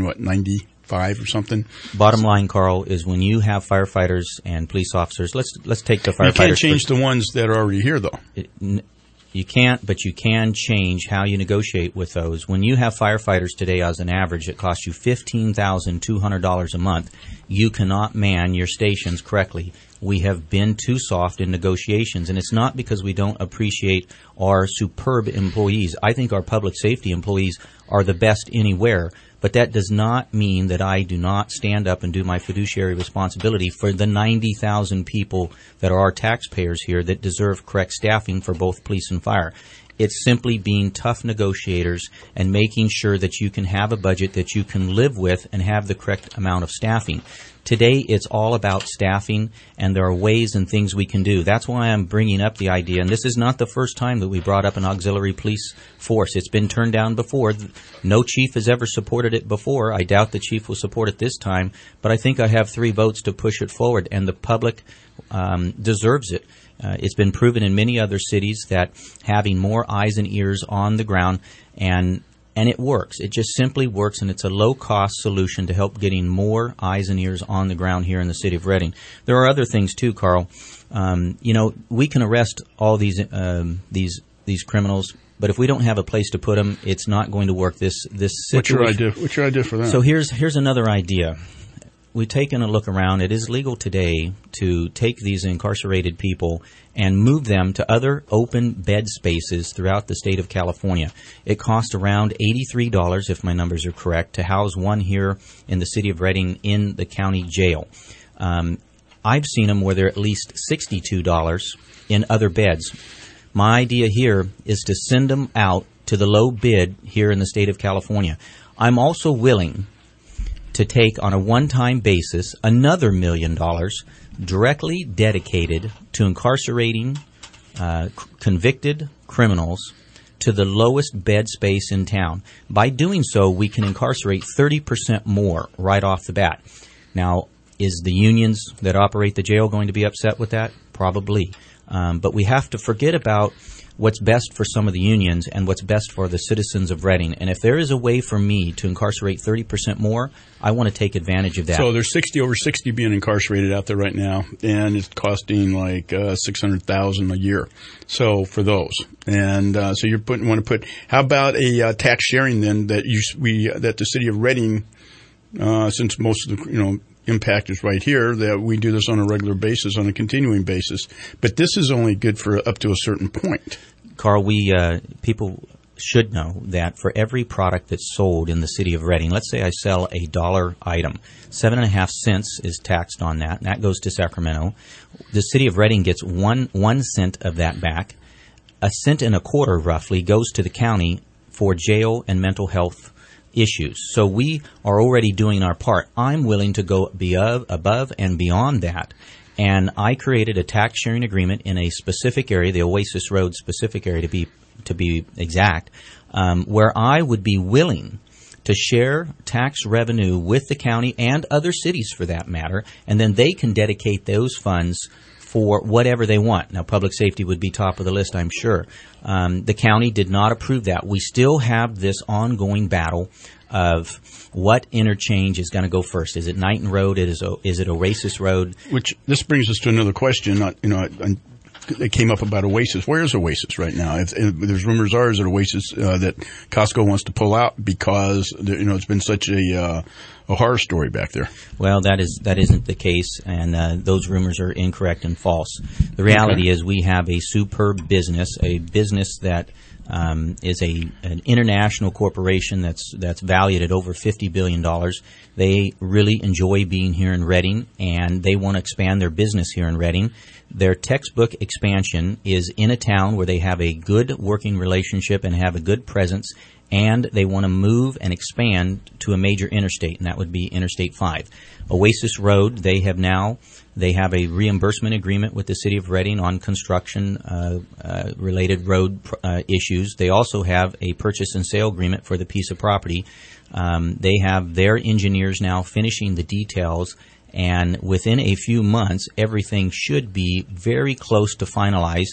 95 or something. Bottom line, Carl, is when you have firefighters and police officers, let's take the firefighters. You can't change the ones that are already here, though. You can't, but you can change how you negotiate with those. When you have firefighters today as an average, it costs you $15,200 a month. You cannot man your stations correctly. We have been too soft in negotiations, and it's not because we don't appreciate our superb employees. I think our public safety employees are the best anywhere. But that does not mean that I do not stand up and do my fiduciary responsibility for the 90,000 people that are our taxpayers here that deserve correct staffing for both police and fire. It's simply being tough negotiators and making sure that you can have a budget that you can live with and have the correct amount of staffing. Today, it's all about staffing, and there are ways and things we can do. That's why I'm bringing up the idea, and this is not the first time that we brought up an auxiliary police force. It's been turned down before. No chief has ever supported it before. I doubt the chief will support it this time, but I think I have 3 votes to push it forward, and the public deserves it. It's been proven in many other cities that having more eyes and ears on the ground and it works. It just simply works, and it's a low-cost solution to help getting more eyes and ears on the ground here in the city of Reading. There are other things too, Carl. We can arrest all these criminals, but if we don't have a place to put them, it's not going to work. This situation. What's your idea for that? So here's another idea. We've taken a look around. It is legal today to take these incarcerated people and move them to other open bed spaces throughout the state of California. It costs around $83, if my numbers are correct, to house one here in the city of Reading in the county jail. I've seen them where they're at least $62 in other beds. My idea here is to send them out to the low bid here in the state of California. I'm also willing to take on a one-time basis another $1 million directly dedicated to incarcerating convicted criminals to the lowest bed space in town. By doing so, we can incarcerate 30% more right off the bat. Now, is the unions that operate the jail going to be upset with that? Probably. But we have to forget about what's best for some of the unions and what's best for the citizens of Reading. And if there is a way for me to incarcerate 30% more, I want to take advantage of that. So there's over 60 being incarcerated out there right now, and it's costing like $600,000 a year. So for those, and so you want to put. How about a tax sharing then that that the city of Reading, since most of the impact is right here, that we do this on a regular basis, on a continuing basis. But this is only good for up to a certain point. Carl, people should know that for every product that's sold in the city of Reading, let's say I sell a $1 item, 7.5 cents is taxed on that, and that goes to Sacramento. The city of Reading gets 1 cent of that back. 1.25 cents roughly goes to the county for jail and mental health issues. So we are already doing our part. I'm willing to go above and beyond that. And I created a tax sharing agreement in a specific area, the Oasis Road specific area to be exact, where I would be willing to share tax revenue with the county and other cities for that matter, and then they can dedicate those funds for whatever they want. Now, public safety would be top of the list, I'm sure. The county did not approve that. We still have this ongoing battle of what interchange is going to go first. Is it Knighton Road? Is it Oasis Road? Which this brings us to another question. It came up about Oasis. Where is Oasis right now? There's rumors that Oasis that Costco wants to pull out because it's been such a horror story back there. Well, that isn't the case, and those rumors are incorrect and false. The reality is we have a superb business, a business that is an international corporation that's valued at over $50 billion. They really enjoy being here in Reading, and they want to expand their business here in Reading. Their textbook expansion is in a town where they have a good working relationship and have a good presence, and they want to move and expand to a major interstate, and that would be Interstate 5. Oasis Road, they have a reimbursement agreement with the City of Reading on construction related road issues. They also have a purchase and sale agreement for the piece of property. They have their engineers now finishing the details, and within a few months, everything should be very close to finalize.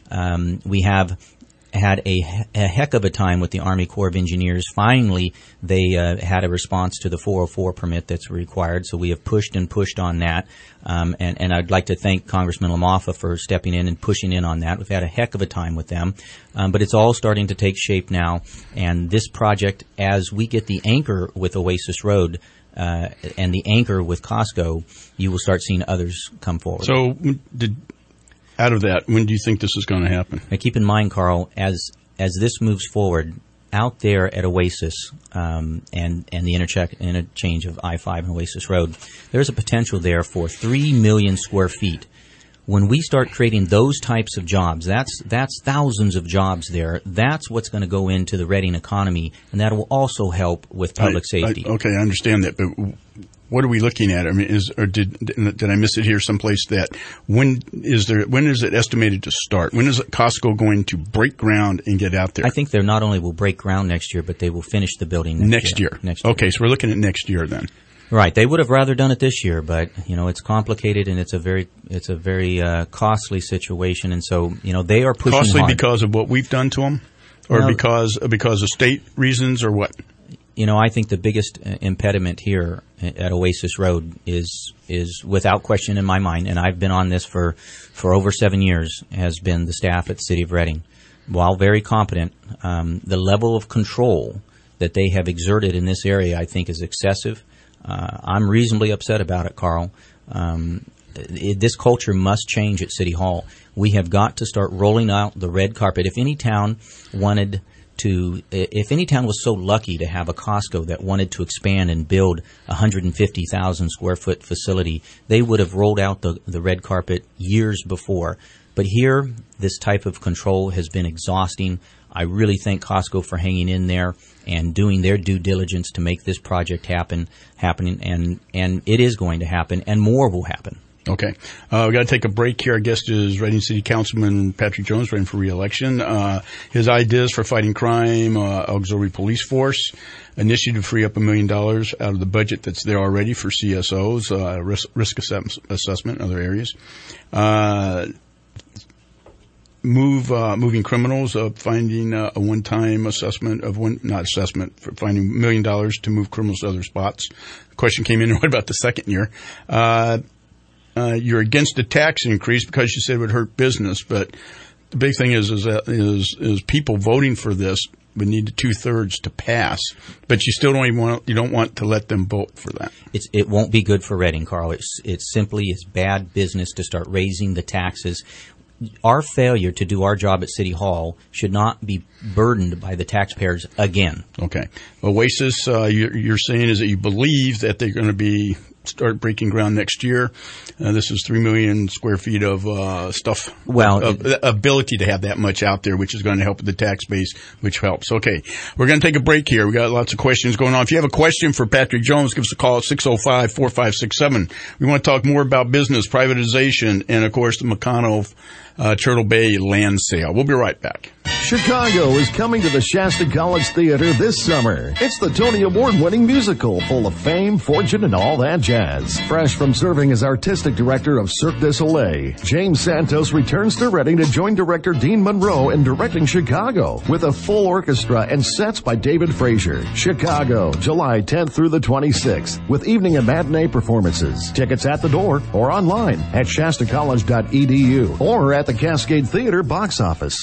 We have had a heck of a time with the Army Corps of Engineers. Finally, they had a response to the 404 permit that's required, so we have pushed on that. And I'd like to thank Congressman LaMoffa for stepping in and pushing in on that. We've had a heck of a time with them. But it's all starting to take shape now. And this project, as we get the anchor with Oasis Road and the anchor with Costco, you will start seeing others come forward. So out of that, when do you think this is going to happen? Now, keep in mind, Carl, as this moves forward, out there at Oasis and the interchange of I-5 and Oasis Road, there's a potential there for 3 million square feet. When we start creating those types of jobs, that's thousands of jobs there. That's what's going to go into the Reading economy, and that will also help with public safety. Okay, I understand that, but what are we looking at? I mean, did I miss it here someplace? That when is it estimated to start? When is Costco going to break ground and get out there? I think they not only will break ground next year, but they will finish the building next year. Okay, so we're looking at next year then. Right. They would have rather done it this year, but it's complicated and it's a very costly situation, and so they are pushing costly hard. Because of what we've done to them, or because of state reasons, or what? I think the biggest impediment here at Oasis Road is without question in my mind, and I've been on this for over 7 years, has been the staff at the City of Reading. While very competent, the level of control that they have exerted in this area, I think, is excessive. I'm reasonably upset about it, Carl. This culture must change at City Hall. We have got to start rolling out the red carpet. If any town was so lucky to have a Costco that wanted to expand and build a 150,000 square foot facility, they would have rolled out the red carpet years before. But here, this type of control has been exhausting. I really thank Costco for hanging in there and doing their due diligence to make this project happening, and it is going to happen, and more will happen. Okay. We've got to take a break here. Our guest is Reading City Councilman Patrick Jones, running for re-election. His ideas for fighting crime, auxiliary police force, initiative to free up $1 million out of the budget that's there already for CSOs, risk assessment, other areas. Moving criminals, finding a one-time assessment of for finding $1 million to move criminals to other spots. The question came in, what about the second year? You're against a tax increase because you said it would hurt business, but the big thing is people voting for this would need 2/3 to pass, but you still don't want to let them vote for that. It won't be good for Reading, Carl. It's simply bad business to start raising the taxes. Our failure to do our job at City Hall should not be burdened by the taxpayers again. Okay. Oasis, you're saying is that you believe that they're going to start breaking ground next year. This is 3 million square feet of stuff. Well, ability to have that much out there, which is going to help with the tax base, which helps. Okay. We're going to take a break here. We got lots of questions going on. If you have a question for Patrick Jones, give us a call at 605-4567. We want to talk more about business, privatization, and of course the McConnell Turtle Bay land sale. We'll be right back. Chicago is coming to the Shasta College Theater this summer. It's the Tony Award-winning musical full of fame, fortune, and all that jazz. Fresh from serving as artistic director of Cirque du Soleil, James Santos returns to Reading to join director Dean Monroe in directing Chicago with a full orchestra and sets by David Frazier. Chicago, July 10th through the 26th, with evening and matinee performances. Tickets at the door or online at shastacollege.edu or at the Cascade Theater box office.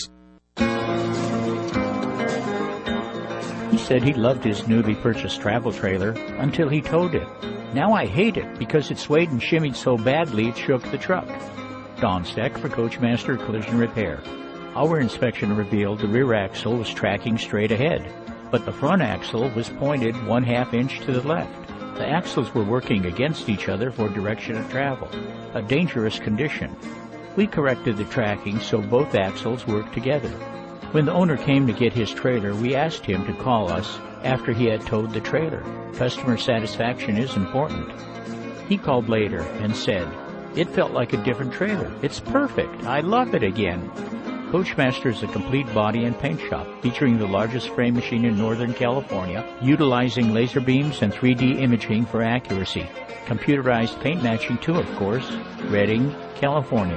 He said he loved his newly purchased travel trailer until he towed it. Now I hate it because it swayed and shimmied so badly it shook the truck. Don Steck for Coachmaster Collision Repair. Our inspection revealed the rear axle was tracking straight ahead, but the front axle was pointed 1/2 inch to the left. The axles were working against each other for direction of travel, a dangerous condition. We corrected the tracking so both axles worked together. When the owner came to get his trailer, we asked him to call us after he had towed the trailer. Customer satisfaction is important. He called later and said, "It felt like a different trailer. It's perfect. I love it again." Coachmaster is a complete body and paint shop featuring the largest spray machine in Northern California, utilizing laser beams and 3D imaging for accuracy. Computerized paint matching too, of course. Redding, California.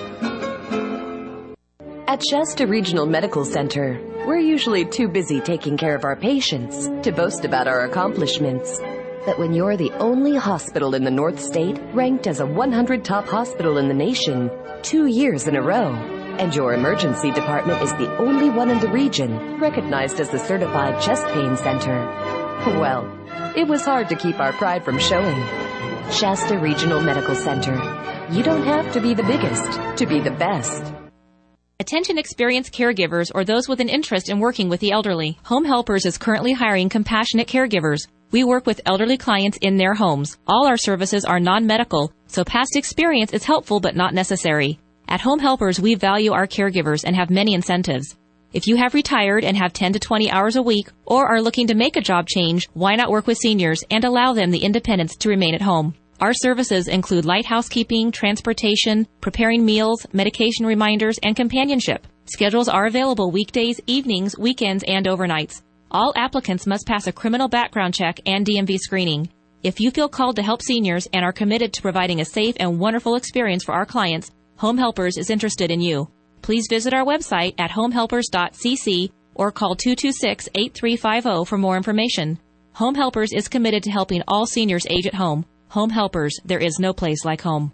At Shasta Regional Medical Center, we're usually too busy taking care of our patients to boast about our accomplishments. But when you're the only hospital in the North State ranked as a 100 top hospital in the nation 2 years in a row, and your emergency department is the only one in the region recognized as the certified chest pain center, well, it was hard to keep our pride from showing. Shasta Regional Medical Center. You don't have to be the biggest to be the best. Attention experienced caregivers or those with an interest in working with the elderly. Home Helpers is currently hiring compassionate caregivers. We work with elderly clients in their homes. All our services are non-medical, so past experience is helpful but not necessary. At Home Helpers, we value our caregivers and have many incentives. If you have retired and have 10 to 20 hours a week or are looking to make a job change, why not work with seniors and allow them the independence to remain at home? Our services include light housekeeping, transportation, preparing meals, medication reminders, and companionship. Schedules are available weekdays, evenings, weekends, and overnights. All applicants must pass a criminal background check and DMV screening. If you feel called to help seniors and are committed to providing a safe and wonderful experience for our clients, Home Helpers is interested in you. Please visit our website at homehelpers.cc or call 226-8350 for more information. Home Helpers is committed to helping all seniors age at home. Home Helpers, there is no place like home.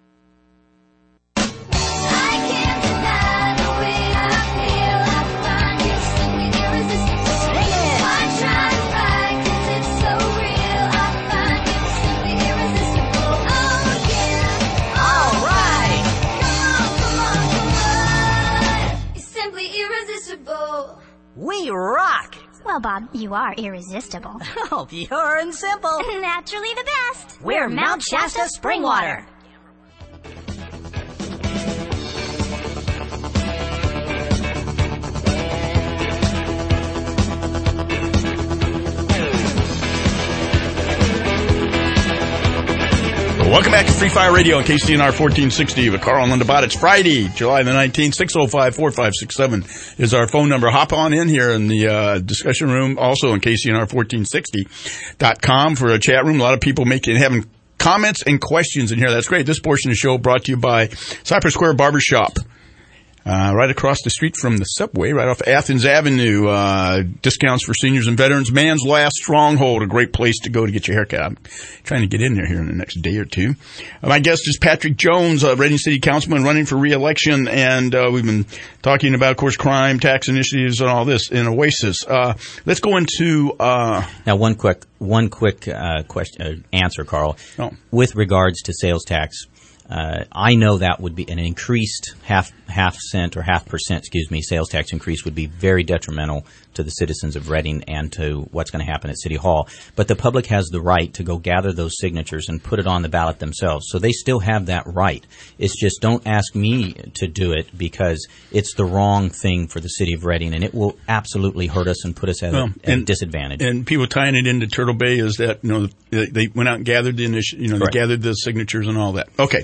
We rock! Well, Bob, you are irresistible. Oh, pure and simple. Naturally the best. We're Mount Shasta Spring Water. Welcome back to Free Fire Radio on KCNR 1460 with Carl and Linda Bott. It's Friday, July the 19th, 605-4567 is our phone number. Hop on in here in the discussion room, also on KCNR1460.com for a chat room. A lot of people having comments and questions in here. That's great. This portion of the show brought to you by Cypress Square Barbershop. Right across the street from the subway, right off Athens Avenue. Discounts for seniors and veterans. Man's Last Stronghold, a great place to go to get your haircut. I'm trying to get in there here in the next day or two. My guest is Patrick Jones, Redding City Councilman running for re-election, and we've been talking about, of course, crime, tax initiatives, and all this in Oasis. Let's go into now one quick question answer, Carl. Oh. With regards to sales tax. I know that would be an increased half cent or 0.5%, sales tax increase would be very detrimental to the citizens of Redding and to what's going to happen at City Hall. But the public has the right to go gather those signatures and put it on the ballot themselves. So they still have that right. It's just don't ask me to do it because it's the wrong thing for the city of Redding, and it will absolutely hurt us and put us at a disadvantage. And people tying it into Turtle Bay is that, they went out and gathered the they gathered the signatures and all that. Okay.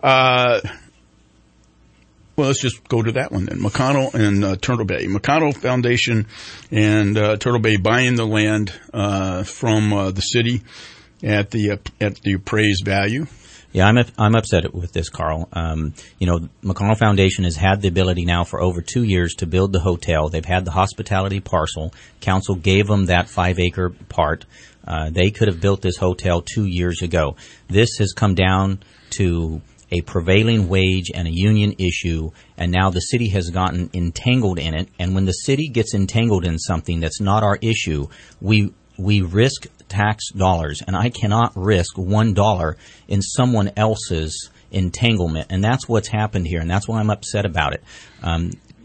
Well, let's just go to that one then. McConnell and Turtle Bay. McConnell Foundation and Turtle Bay buying the land from the city at the appraised value. Yeah, I'm upset with this, Carl. McConnell Foundation has had the ability now for over 2 years to build the hotel. They've had the hospitality parcel. Council gave them that 5-acre part. They could have built this hotel 2 years ago. This has come down to a prevailing wage and a union issue, and now the city has gotten entangled in it. And when the city gets entangled in something that's not our issue, we risk tax dollars, and I cannot risk $1 in someone else's entanglement, and that's what's happened here, and that's why I'm upset about it.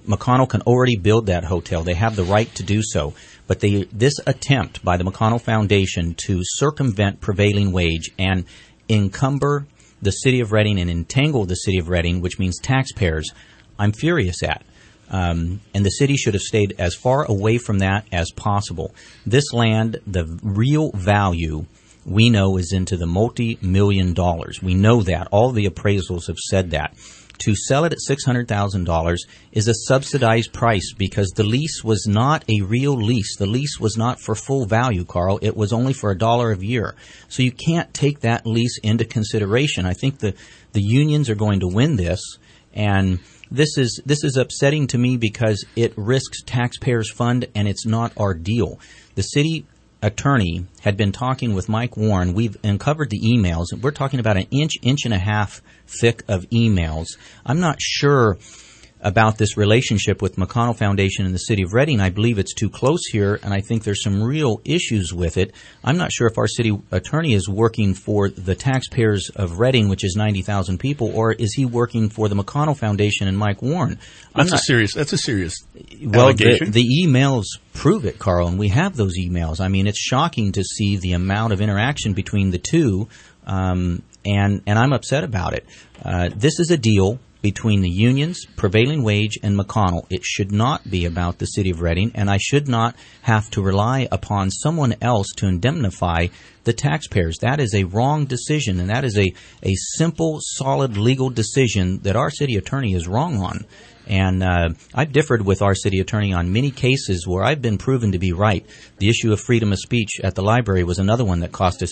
McConnell can already build that hotel. They have the right to do so. But this attempt by the McConnell Foundation to circumvent prevailing wage and encumber the city of Reading and entangle the city of Reading, which means taxpayers, I'm furious at. And the city should have stayed as far away from that as possible. This land, the real value, we know, is into the multi-million dollars. We know that. All the appraisals have said that. To sell it at $600,000 is a subsidized price because the lease was not a real lease. The lease was not for full value, Carl. It was only for $1 a year. So you can't take that lease into consideration. I think the unions are going to win this, and this is upsetting to me because it risks taxpayers' fund, and it's not our deal. The city attorney had been talking with Mike Warren. We've uncovered the emails. We're talking about an inch and a half thick of emails. I'm not sure about this relationship with McConnell Foundation and the City of Reading. I believe it's too close here, and I think there's some real issues with it. I'm not sure if our city attorney is working for the taxpayers of Reading, which is 90,000 people, or is he working for the McConnell Foundation and Mike Warren? That's a serious well, allegation. The emails prove it, Carl, and we have those emails. I mean, it's shocking to see the amount of interaction between the two, and I'm upset about it. This is a deal between the unions, prevailing wage, and McConnell. It should not be about the city of Reading, and I should not have to rely upon someone else to indemnify the taxpayers. That is a wrong decision, and that is a simple, solid legal decision that our city attorney is wrong on. And I've differed with our city attorney on many cases where I've been proven to be right. The issue of freedom of speech at the library was another one that cost us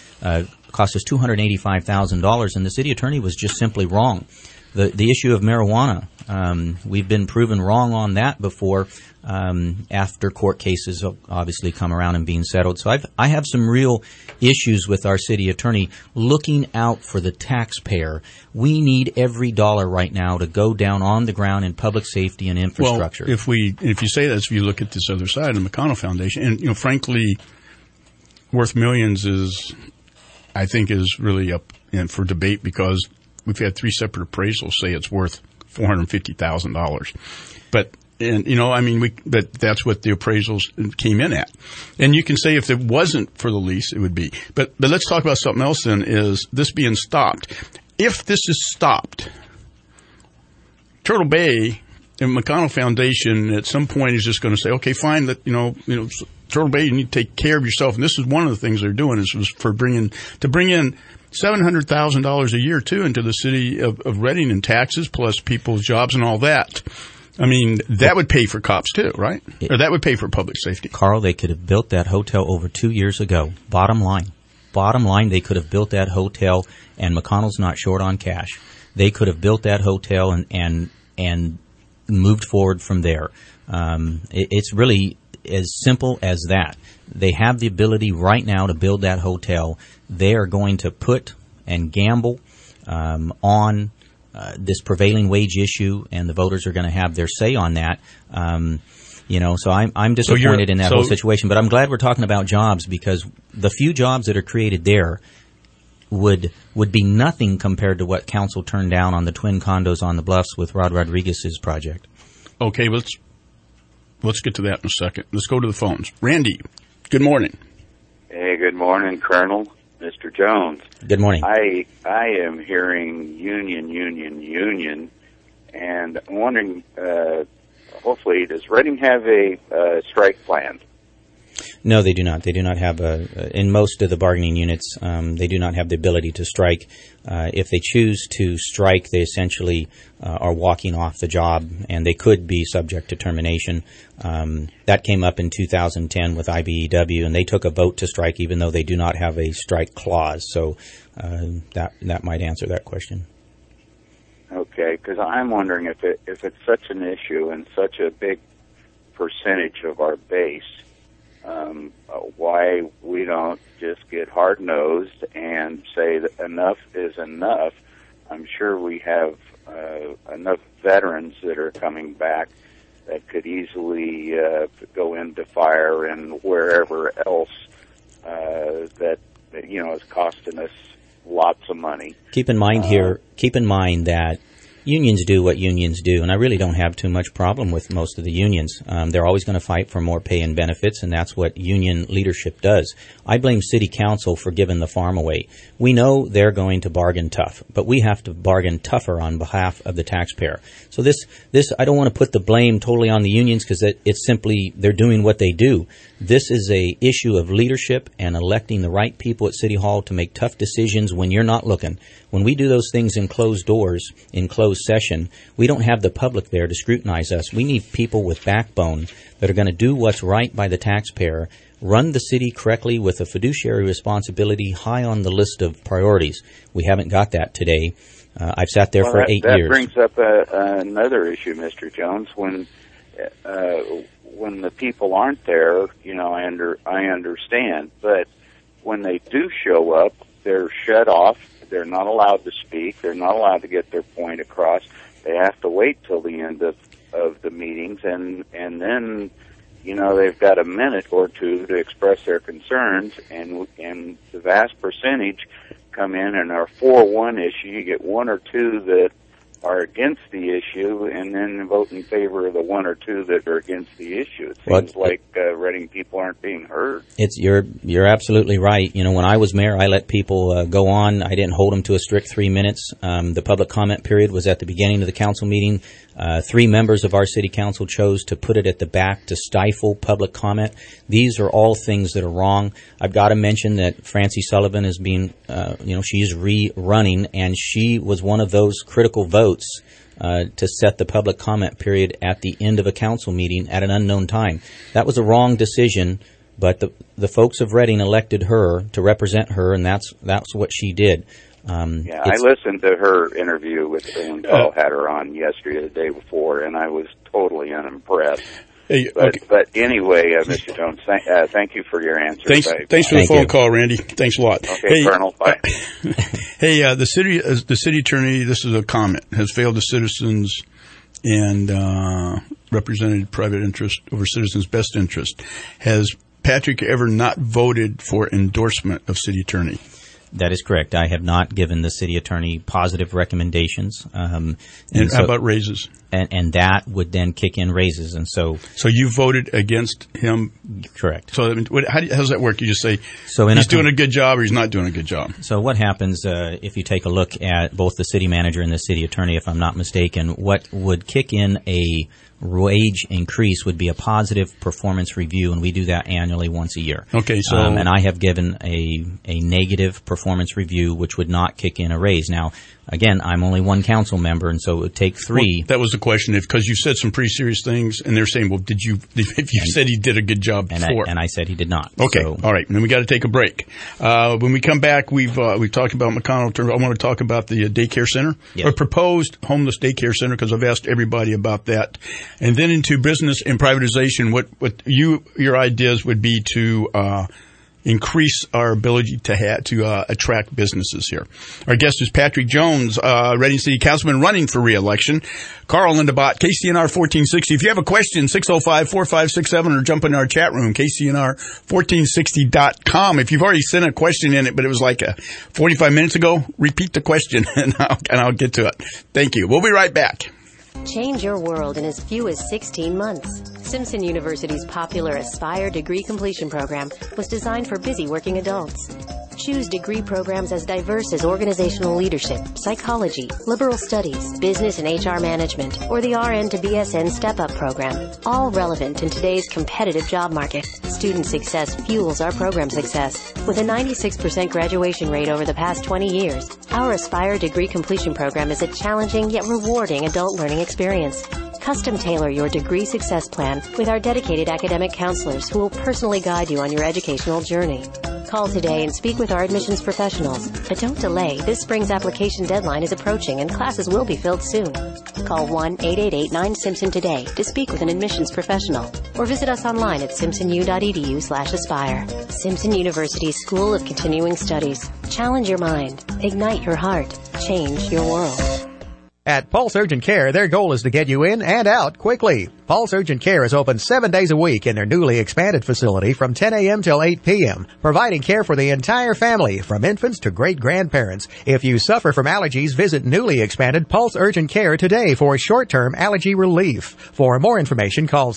$285,000, and the city attorney was just simply wrong. The issue of marijuana, we've been proven wrong on that before after court cases have obviously come around and being settled. So I have some real issues with our city attorney looking out for the taxpayer. We need every dollar right now to go down on the ground in public safety and infrastructure. Well, if you say that, if you look at this other side, the McConnell Foundation, and frankly, worth millions I think is really up for debate because we've had 3 separate appraisals say it's worth $450,000. But that's what the appraisals came in at. And you can say if it wasn't for the lease, it would be. But let's talk about something else then, is this being stopped. If this is stopped, Turtle Bay and McConnell Foundation at some point is just going to say, okay, fine, that Turtle Bay, you need to take care of yourself. And this is one of the things they're doing is for bring in $700,000 a year, too, into the city of Reading in taxes, plus people's jobs and all that. I mean, that would pay for cops, too, right? Or that would pay for public safety. Carl, they could have built that hotel over 2 years ago. Bottom line, they could have built that hotel, and McConnell's not short on cash. They could have built that hotel and moved forward from there. It's really as simple as that. They have the ability right now to build that hotel. They are going to put and gamble on this prevailing wage issue, and the voters are going to have their say on that. So I'm disappointed in that whole situation. But I'm glad we're talking about jobs, because the few jobs that are created there would be nothing compared to what council turned down on the twin condos on the Bluffs with Rod Rodriguez's project. Okay, let's get to that in a second. Let's go to the phones. Randy, good morning. Hey, good morning, Colonel. Mr. Jones. Good morning. I am hearing union, and I'm wondering, hopefully, does Reading have a strike plan? No, they do not. They do not have in most of the bargaining units, they do not have the ability to strike. If they choose to strike, they essentially are walking off the job, and they could be subject to termination. That came up in 2010 with IBEW, and they took a vote to strike, even though they do not have a strike clause. So that might answer that question. Okay, because I'm wondering if it's such an issue and such a big percentage of our base, why we don't just get hard-nosed and say that enough is enough. I'm sure we have enough veterans that are coming back that could easily go into fire and wherever else that is costing us lots of money. Keep in mind that Unions do what unions do, and I really don't have too much problem with most of the unions. They're always going to fight for more pay and benefits, and that's what union leadership does. I blame City Council for giving the farm away. We know they're going to bargain tough, but we have to bargain tougher on behalf of the taxpayer. So this I don't want to put the blame totally on the unions because it's simply they're doing what they do. This is a issue of leadership and electing the right people at City Hall to make tough decisions when you're not looking. When we do those things in closed doors, in closed session, we don't have the public there to scrutinize us. We need people with backbone that are going to do what's right by the taxpayer, run the city correctly with a fiduciary responsibility high on the list of priorities. We haven't got that today. I've sat there for 8 years. That brings up another issue, Mr. Jones. When the people aren't there, I understand. But when they do show up, they're shut off. They're not allowed to speak. They're not allowed to get their point across. They have to wait till the end of the meetings, and then they've got a minute or two to express their concerns, and the vast percentage come in and are for one issue. You get one or two that are against the issue, and then vote in favor of the one or two that are against the issue. It seems like Reading people aren't being heard. You're absolutely right. When I was mayor, I let people go on. I didn't hold them to a strict 3 minutes. The public comment period was at the beginning of the council meeting. 3 members of our city council chose to put it at the back to stifle public comment. These are all things that are wrong. I've got to mention that Francie Sullivan is being, she's rerunning, and she was one of those critical votes to set the public comment period at the end of a council meeting at an unknown time. That was a wrong decision, but the folks of Reading elected her to represent her, and that's what she did. I listened to her interview with when Paul had her on yesterday or the day before, and I was totally unimpressed. But anyway, Mr. Jones, thank you for your answer. Thanks for the phone call, Randy. Thanks a lot. Okay, Colonel. Bye. Hey, the city attorney, this is a comment, has failed the citizens and represented private interest over citizens' best interest. Has Patrick ever not voted for endorsement of city attorney? That is correct. I have not given the city attorney positive recommendations. And how about raises? And that would then kick in raises. And so you voted against him? Correct. So how does that work? You just say he's doing a good job or he's not doing a good job? So what happens if you take a look at both the city manager and the city attorney, if I'm not mistaken, what would kick in a wage increase would be a positive performance review, and we do that annually once a year. Okay, so and I have given a negative performance review, which would not kick in a raise. Now, again, I'm only one council member, and so it would take 3. Well, that was the question, because you said some pretty serious things, and they're saying, well, if you said he did a good job before. And I said he did not. Okay, all right, and then we got to take a break. When we come back, we've talked about McConnell. I want to talk about the daycare center, or proposed homeless daycare center, because I've asked everybody about that. And then into business and privatization, what your ideas would be to increase our ability to attract businesses here. Our guest is Patrick Jones, Reading City Councilman running for re-election. Carl Lindebott, KCNR 1460. If you have a question, 605-4567, or jump in our chat room, KCNR1460.com. If you've already sent a question in it, but it was like 45 minutes ago, repeat the question and I'll get to it. Thank you. We'll be right back. Change your world in as few as 16 months. Simpson University's popular Aspire degree completion program was designed for busy working adults. Choose degree programs as diverse as organizational leadership, psychology, liberal studies, business and HR management, or the RN to BSN step-up program, all relevant in today's competitive job market. Student success fuels our program success. With a 96% graduation rate over the past 20 years, our Aspire degree completion program is a challenging yet rewarding adult learning experience. Custom tailor your degree success plan with our dedicated academic counselors who will personally guide you on your educational journey. Call today and speak with our admissions professionals. But don't delay. This spring's application deadline is approaching and classes will be filled soon. Call 1-888-9-SIMPSON today to speak with an admissions professional or visit us online at simpsonu.edu/aspire. Simpson University School of Continuing Studies. Challenge your mind. Ignite your heart. Change your world. At Pulse Urgent Care, their goal is to get you in and out quickly. Pulse Urgent Care is open 7 days a week in their newly expanded facility from 10 a.m. till 8 p.m., providing care for the entire family, from infants to great-grandparents. If you suffer from allergies, visit newly expanded Pulse Urgent Care today for short-term allergy relief. For more information, call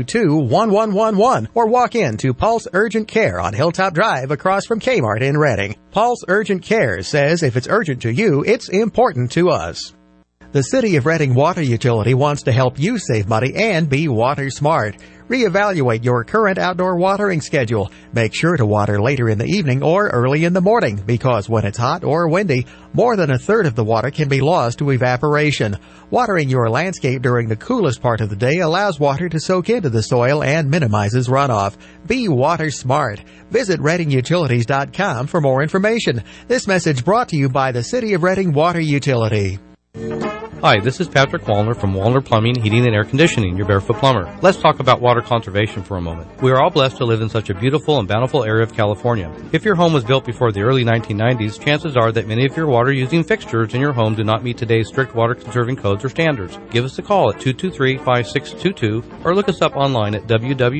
722-1111 or walk in to Pulse Urgent Care on Hilltop Drive across from Kmart in Reading. Pulse Urgent Care says if it's urgent to you, it's important to us. The City of Reading Water Utility wants to help you save money and be water smart. Reevaluate your current outdoor watering schedule. Make sure to water later in the evening or early in the morning, because when it's hot or windy, more than a third of the water can be lost to evaporation. Watering your landscape during the coolest part of the day allows water to soak into the soil and minimizes runoff. Be water smart. Visit ReadingUtilities.com for more information. This message brought to you by the City of Reading Water Utility. Hi, this is Patrick Wallner from Wallner Plumbing, Heating, and Air Conditioning, your Barefoot Plumber. Let's talk about water conservation for a moment. We are all blessed to live in such a beautiful and bountiful area of California. If your home was built before the early 1990s, chances are that many of your water-using fixtures in your home do not meet today's strict water-conserving codes or standards. Give us a call at 223-5622 or look us up online at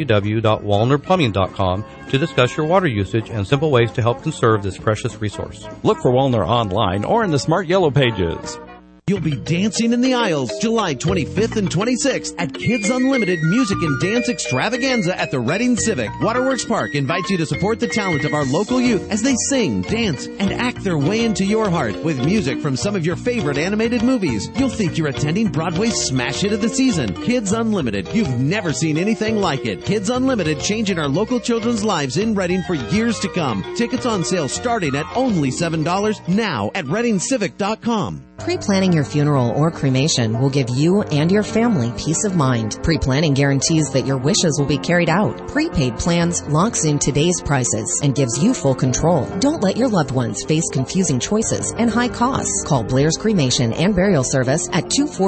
www.wallnerplumbing.com to discuss your water usage and simple ways to help conserve this precious resource. Look for Wallner online or in the Smart Yellow Pages. You'll be dancing in the aisles July 25th and 26th at Kids Unlimited Music and Dance Extravaganza at the Reading Civic. Waterworks Park invites you to support the talent of our local youth as they sing, dance, and act their way into your heart with music from some of your favorite animated movies. You'll think you're attending Broadway's smash hit of the season, Kids Unlimited. You've never seen anything like it. Kids Unlimited, changing our local children's lives in Reading for years to come. Tickets on sale starting at only $7 now at ReadingCivic.com. Pre-planning your funeral or cremation will give you and your family peace of mind. Pre-planning guarantees that your wishes will be carried out. Prepaid plans locks in today's prices and gives you full control. Don't let your loved ones face confusing choices and high costs. Call Blair's Cremation and Burial Service at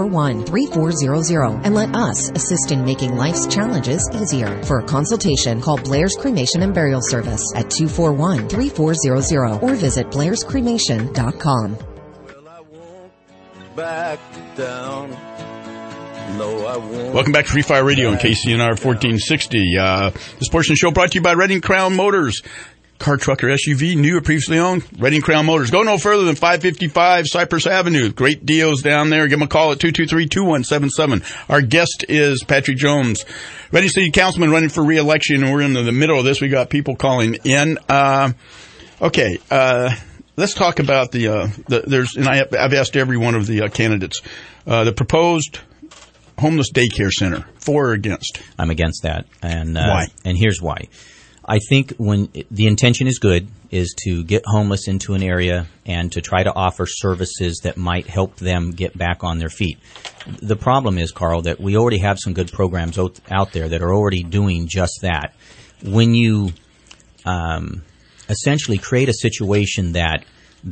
241-3400 and let us assist in making life's challenges easier. For a consultation, call Blair's Cremation and Burial Service at 241-3400 or visit blairscremation.com. Back down. No, I won't. Welcome back to Free Fire Radio on KCNR 1460. This portion of the show brought to you by Reading Crown Motors. Car, truck, or SUV, new or previously owned, Reading Crown Motors. Go no further than 555 Cypress Avenue. Great deals down there. Give them a call at 223-2177. Our guest is Patrick Jones, Reading City Councilman running for re-election, and we're in the middle of this. We got people calling in. Let's talk about I've asked every one of the candidates, the proposed homeless daycare center, for or against? I'm against that. And why? And here's why. I think when the intention is good, is to get homeless into an area and to try to offer services that might help them get back on their feet. The problem is, Carl, that we already have some good programs out there that are already doing just that. When you essentially create a situation that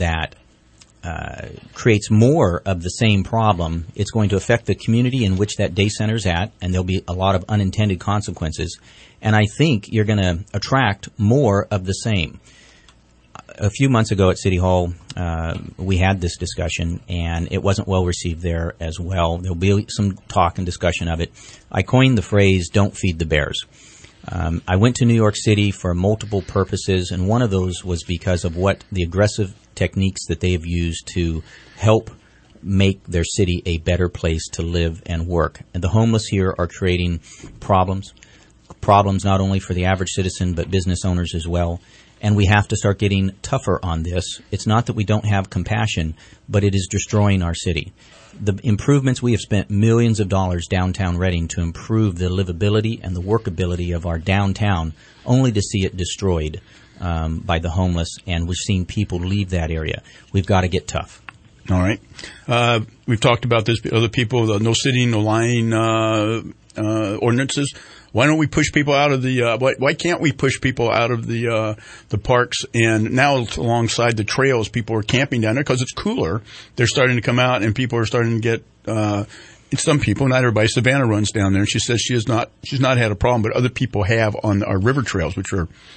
creates more of the same problem, it's going to affect the community in which that day center's at, and there'll be a lot of unintended consequences. And I think you're going to attract more of the same. A few months ago at City Hall, we had this discussion, and it wasn't well received there as well. There'll be some talk and discussion of it. I coined the phrase, "Don't feed the bears." I went to New York City for multiple purposes, and one of those was because of what the aggressive techniques that they have used to help make their city a better place to live and work. And the homeless here are creating problems not only for the average citizen, but business owners as well. And we have to start getting tougher on this. It's not that we don't have compassion, but it is destroying our city. The improvements, we have spent millions of dollars downtown Reading to improve the livability and the workability of our downtown, only to see it destroyed by the homeless, and we're seeing people leave that area. We've got to get tough. All right. We've talked about this, other people, the no sitting, no lying ordinances. Why don't we push people out of the why can't we push people out of the parks? And now alongside the trails, people are camping down there because it's cooler. They're starting to come out, and people are starting to get some people, not everybody. Savannah runs down there, and she says she's not had a problem, but other people have on our river trails, which are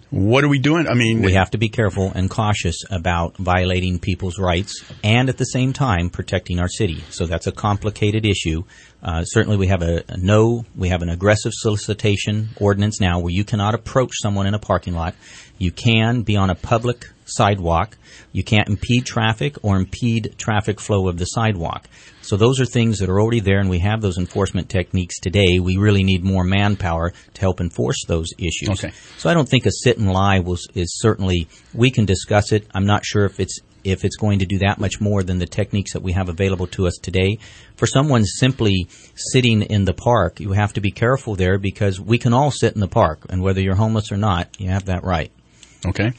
What are we doing? I mean, we have to be careful and cautious about violating people's rights and at the same time protecting our city. So that's a complicated issue. Certainly we have we have an aggressive solicitation ordinance now where you cannot approach someone in a parking lot. You can be on a public sidewalk. You can't impede traffic or impede traffic flow of the sidewalk. So those are things that are already there, and we have those enforcement techniques today. We really need more manpower to help enforce those issues. Okay. So I don't think a sit and lie is certainly, we can discuss it. I'm not sure if it's going to do that much more than the techniques that we have available to us today. For someone simply sitting in the park, you have to be careful there because we can all sit in the park, and whether you're homeless or not, you have that right. Okay.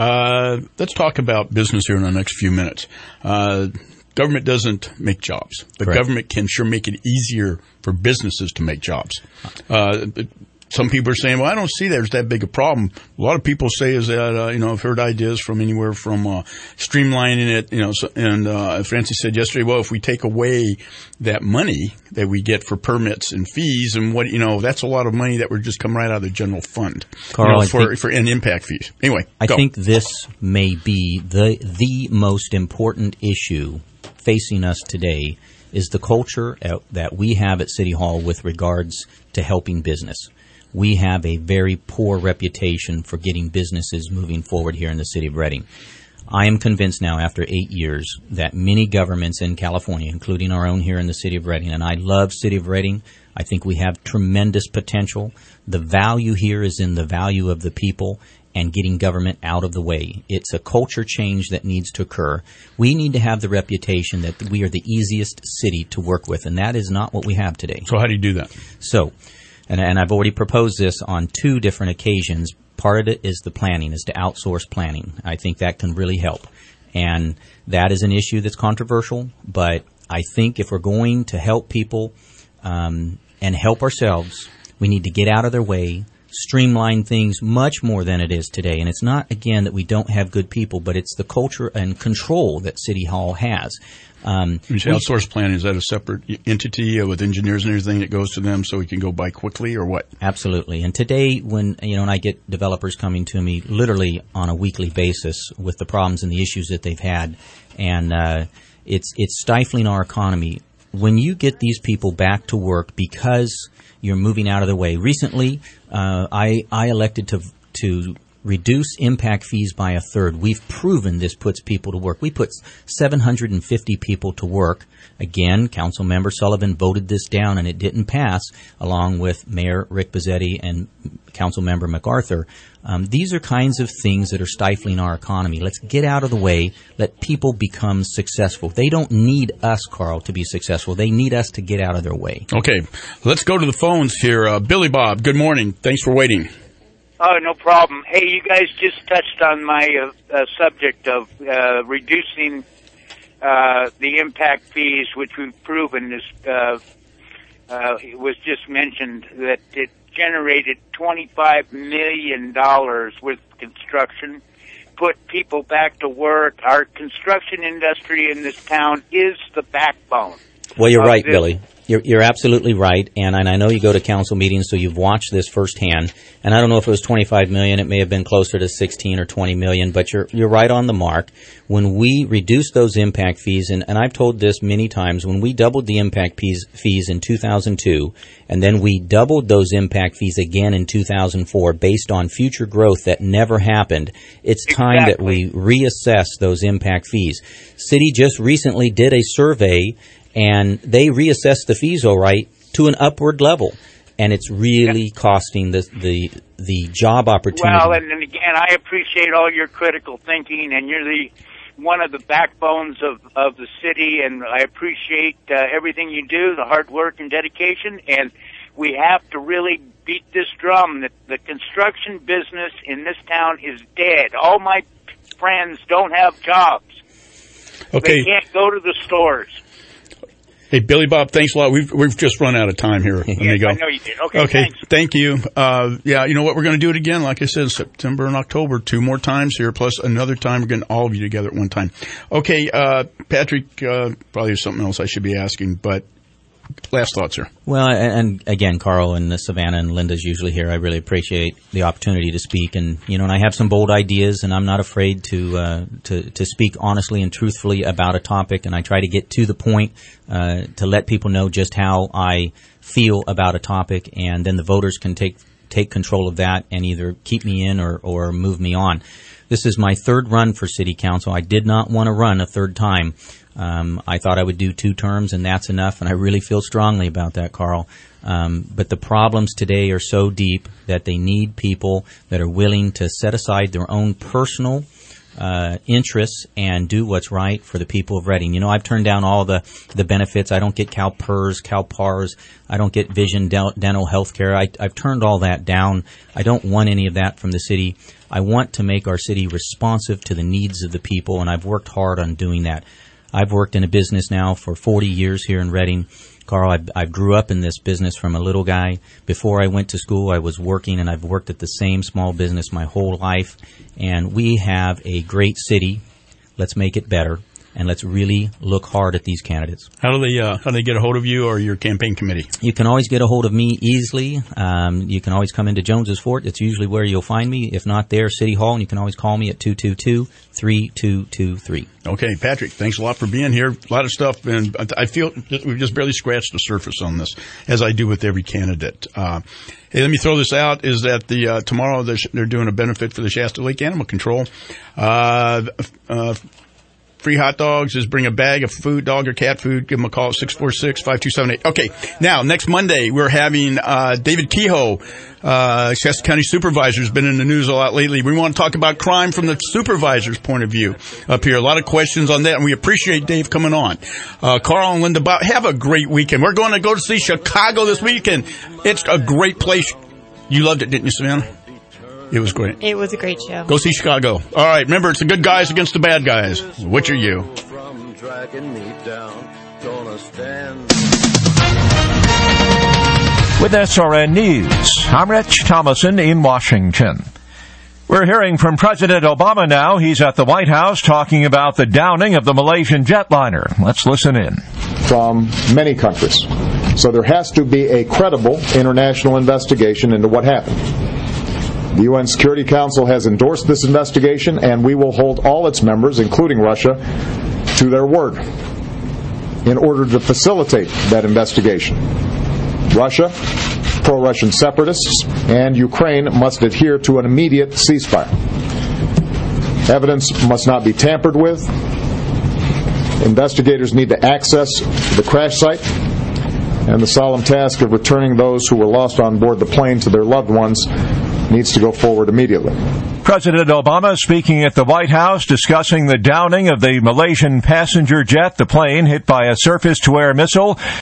Let's talk about business here in the next few minutes. Government doesn't make jobs, but Correct. Government can sure make it easier for businesses to make jobs. Some people are saying, well, I don't see there's that big a problem. A lot of people say is that, I've heard ideas from anywhere from streamlining it, and Francie said yesterday, well, if we take away that money that we get for permits and fees and that's a lot of money that would just come right out of the general fund, Carl, for impact fees. Anyway, I think this may be the most important issue facing us today is the culture that we have at City Hall with regards to helping business. We have a very poor reputation for getting businesses moving forward here in the city of Redding. I am convinced now after 8 years that many governments in California, including our own here in the city of Redding, and I love City of Redding. I think we have tremendous potential. The value here is in the value of the people and getting government out of the way. It's a culture change that needs to occur. We need to have the reputation that we are the easiest city to work with, and that is not what we have today. So how do you do that? So, and I've already proposed this on 2 different occasions. Part of it is the planning, is to outsource planning. I think that can really help. And that is an issue that's controversial, but I think if we're going to help people and help ourselves, we need to get out of their way, streamline things much more than it is today. And it's not, again, that we don't have good people, but it's the culture and control that City Hall has. When you say outsource planning, is that a separate entity with engineers and everything that goes to them so we can go by quickly or what? Absolutely. And today when, and I get developers coming to me literally on a weekly basis with the problems and the issues that they've had, and it's stifling our economy. When you get these people back to work because you're moving out of the way. Recently, I elected to reduce impact fees by 1/3. We've proven this puts people to work. We put 750 people to work. Again, Councilmember Sullivan voted this down and it didn't pass, along with Mayor Rick Bizzetti and Councilmember MacArthur. These are kinds of things that are stifling our economy. Let's get out of the way. Let people become successful. They don't need us, Carl, to be successful. They need us to get out of their way. Okay. Let's go to the phones here. Billy Bob, good morning. Thanks for waiting. Oh, no problem. Hey, you guys just touched on my subject of reducing the impact fees, which we've proven is it was just mentioned that it generated $25 million with construction, put people back to work. Our construction industry in this town is the backbone. Well, you're right, Billy. You're absolutely right, and I know you go to council meetings, so you've watched this firsthand. And I don't know if it was $25 million; it may have been closer to $16 or $20 million. But you're right on the mark. When we reduced those impact fees, and I've told this many times, when we doubled the impact fees in 2002, and then we doubled those impact fees again in 2004, based on future growth that never happened. It's time that we reassess those impact fees. City just recently did a survey. And they reassessed the fees, all right, to an upward level, and it's really costing the job opportunity. Well, and again, I appreciate all your critical thinking, and you're one of the backbones of the city, and I appreciate everything you do, the hard work and dedication, and we have to really beat this drum that the construction business in this town is dead. All my friends don't have jobs. Okay. They can't go to the stores. Hey, Billy Bob, thanks a lot. We've just run out of time here. Let me go. I know you did. Okay, thanks. Thank you. Yeah, you know what? We're going to do it again. Like I said, September and October, 2 more times here, plus another time. We're getting all of you together at one time. Okay, Patrick, probably there's something else I should be asking, but last thoughts here. Well, and again, Carl and Savannah and Linda's usually here. I really appreciate the opportunity to speak, and and I have some bold ideas, and I'm not afraid to speak honestly and truthfully about a topic, and I try to get to the point to let people know just how I feel about a topic, and then the voters can take control of that and either keep me in or move me on. This is my third run for city council. I did not want to run a third time. I thought I would do 2 terms, and that's enough, and I really feel strongly about that, Carl. But the problems today are so deep that they need people that are willing to set aside their own personal interests and do what's right for the people of Reading. I've turned down all the benefits. I don't get CalPERS, CalPARS. I don't get vision, dental health care. I've turned all that down. I don't want any of that from the city. I want to make our city responsive to the needs of the people, and I've worked hard on doing that. I've worked in a business now for 40 years here in Reading. Carl, I grew up in this business from a little guy. Before I went to school, I was working, and I've worked at the same small business my whole life. And we have a great city. Let's make it better, and let's really look hard at these candidates. How do they get a hold of you or your campaign committee? You can always get a hold of me easily. You can always come into Jones's Fort. It's usually where you'll find me. If not there, City Hall, and you can always call me at 222-3223. Okay, Patrick, thanks a lot for being here. A lot of stuff, and I feel we've just barely scratched the surface on this, as I do with every candidate. Hey, let me throw this out, is that tomorrow they're doing a benefit for the Shasta Lake Animal Control. Free hot dogs is bring a bag of food, dog or cat food. Give them a call at 646-5278. Okay, now, next Monday, we're having David Kehoe, Shasta County Supervisor, has been in the news a lot lately. We want to talk about crime from the supervisor's point of view up here. A lot of questions on that, and we appreciate Dave coming on. Carl and Linda, have a great weekend. We're going to go to see Chicago this weekend. It's a great place. You loved it, didn't you, Savannah? It was great. It was a great show. Go see Chicago. All right, remember, it's the good guys against the bad guys. Which are you? With SRN News, I'm Rich Thomason in Washington. We're hearing from President Obama now. He's at the White House talking about the downing of the Malaysian jetliner. Let's listen in. From many countries. So there has to be a credible international investigation into what happened. The UN Security Council has endorsed this investigation, and we will hold all its members, including Russia, to their word in order to facilitate that investigation. Russia, pro-Russian separatists, and Ukraine must adhere to an immediate ceasefire. Evidence must not be tampered with. Investigators need to access the crash site, and the solemn task of returning those who were lost on board the plane to their loved ones needs to go forward immediately. President Obama speaking at the White House discussing the downing of the Malaysian passenger jet, the plane hit by a surface-to-air missile.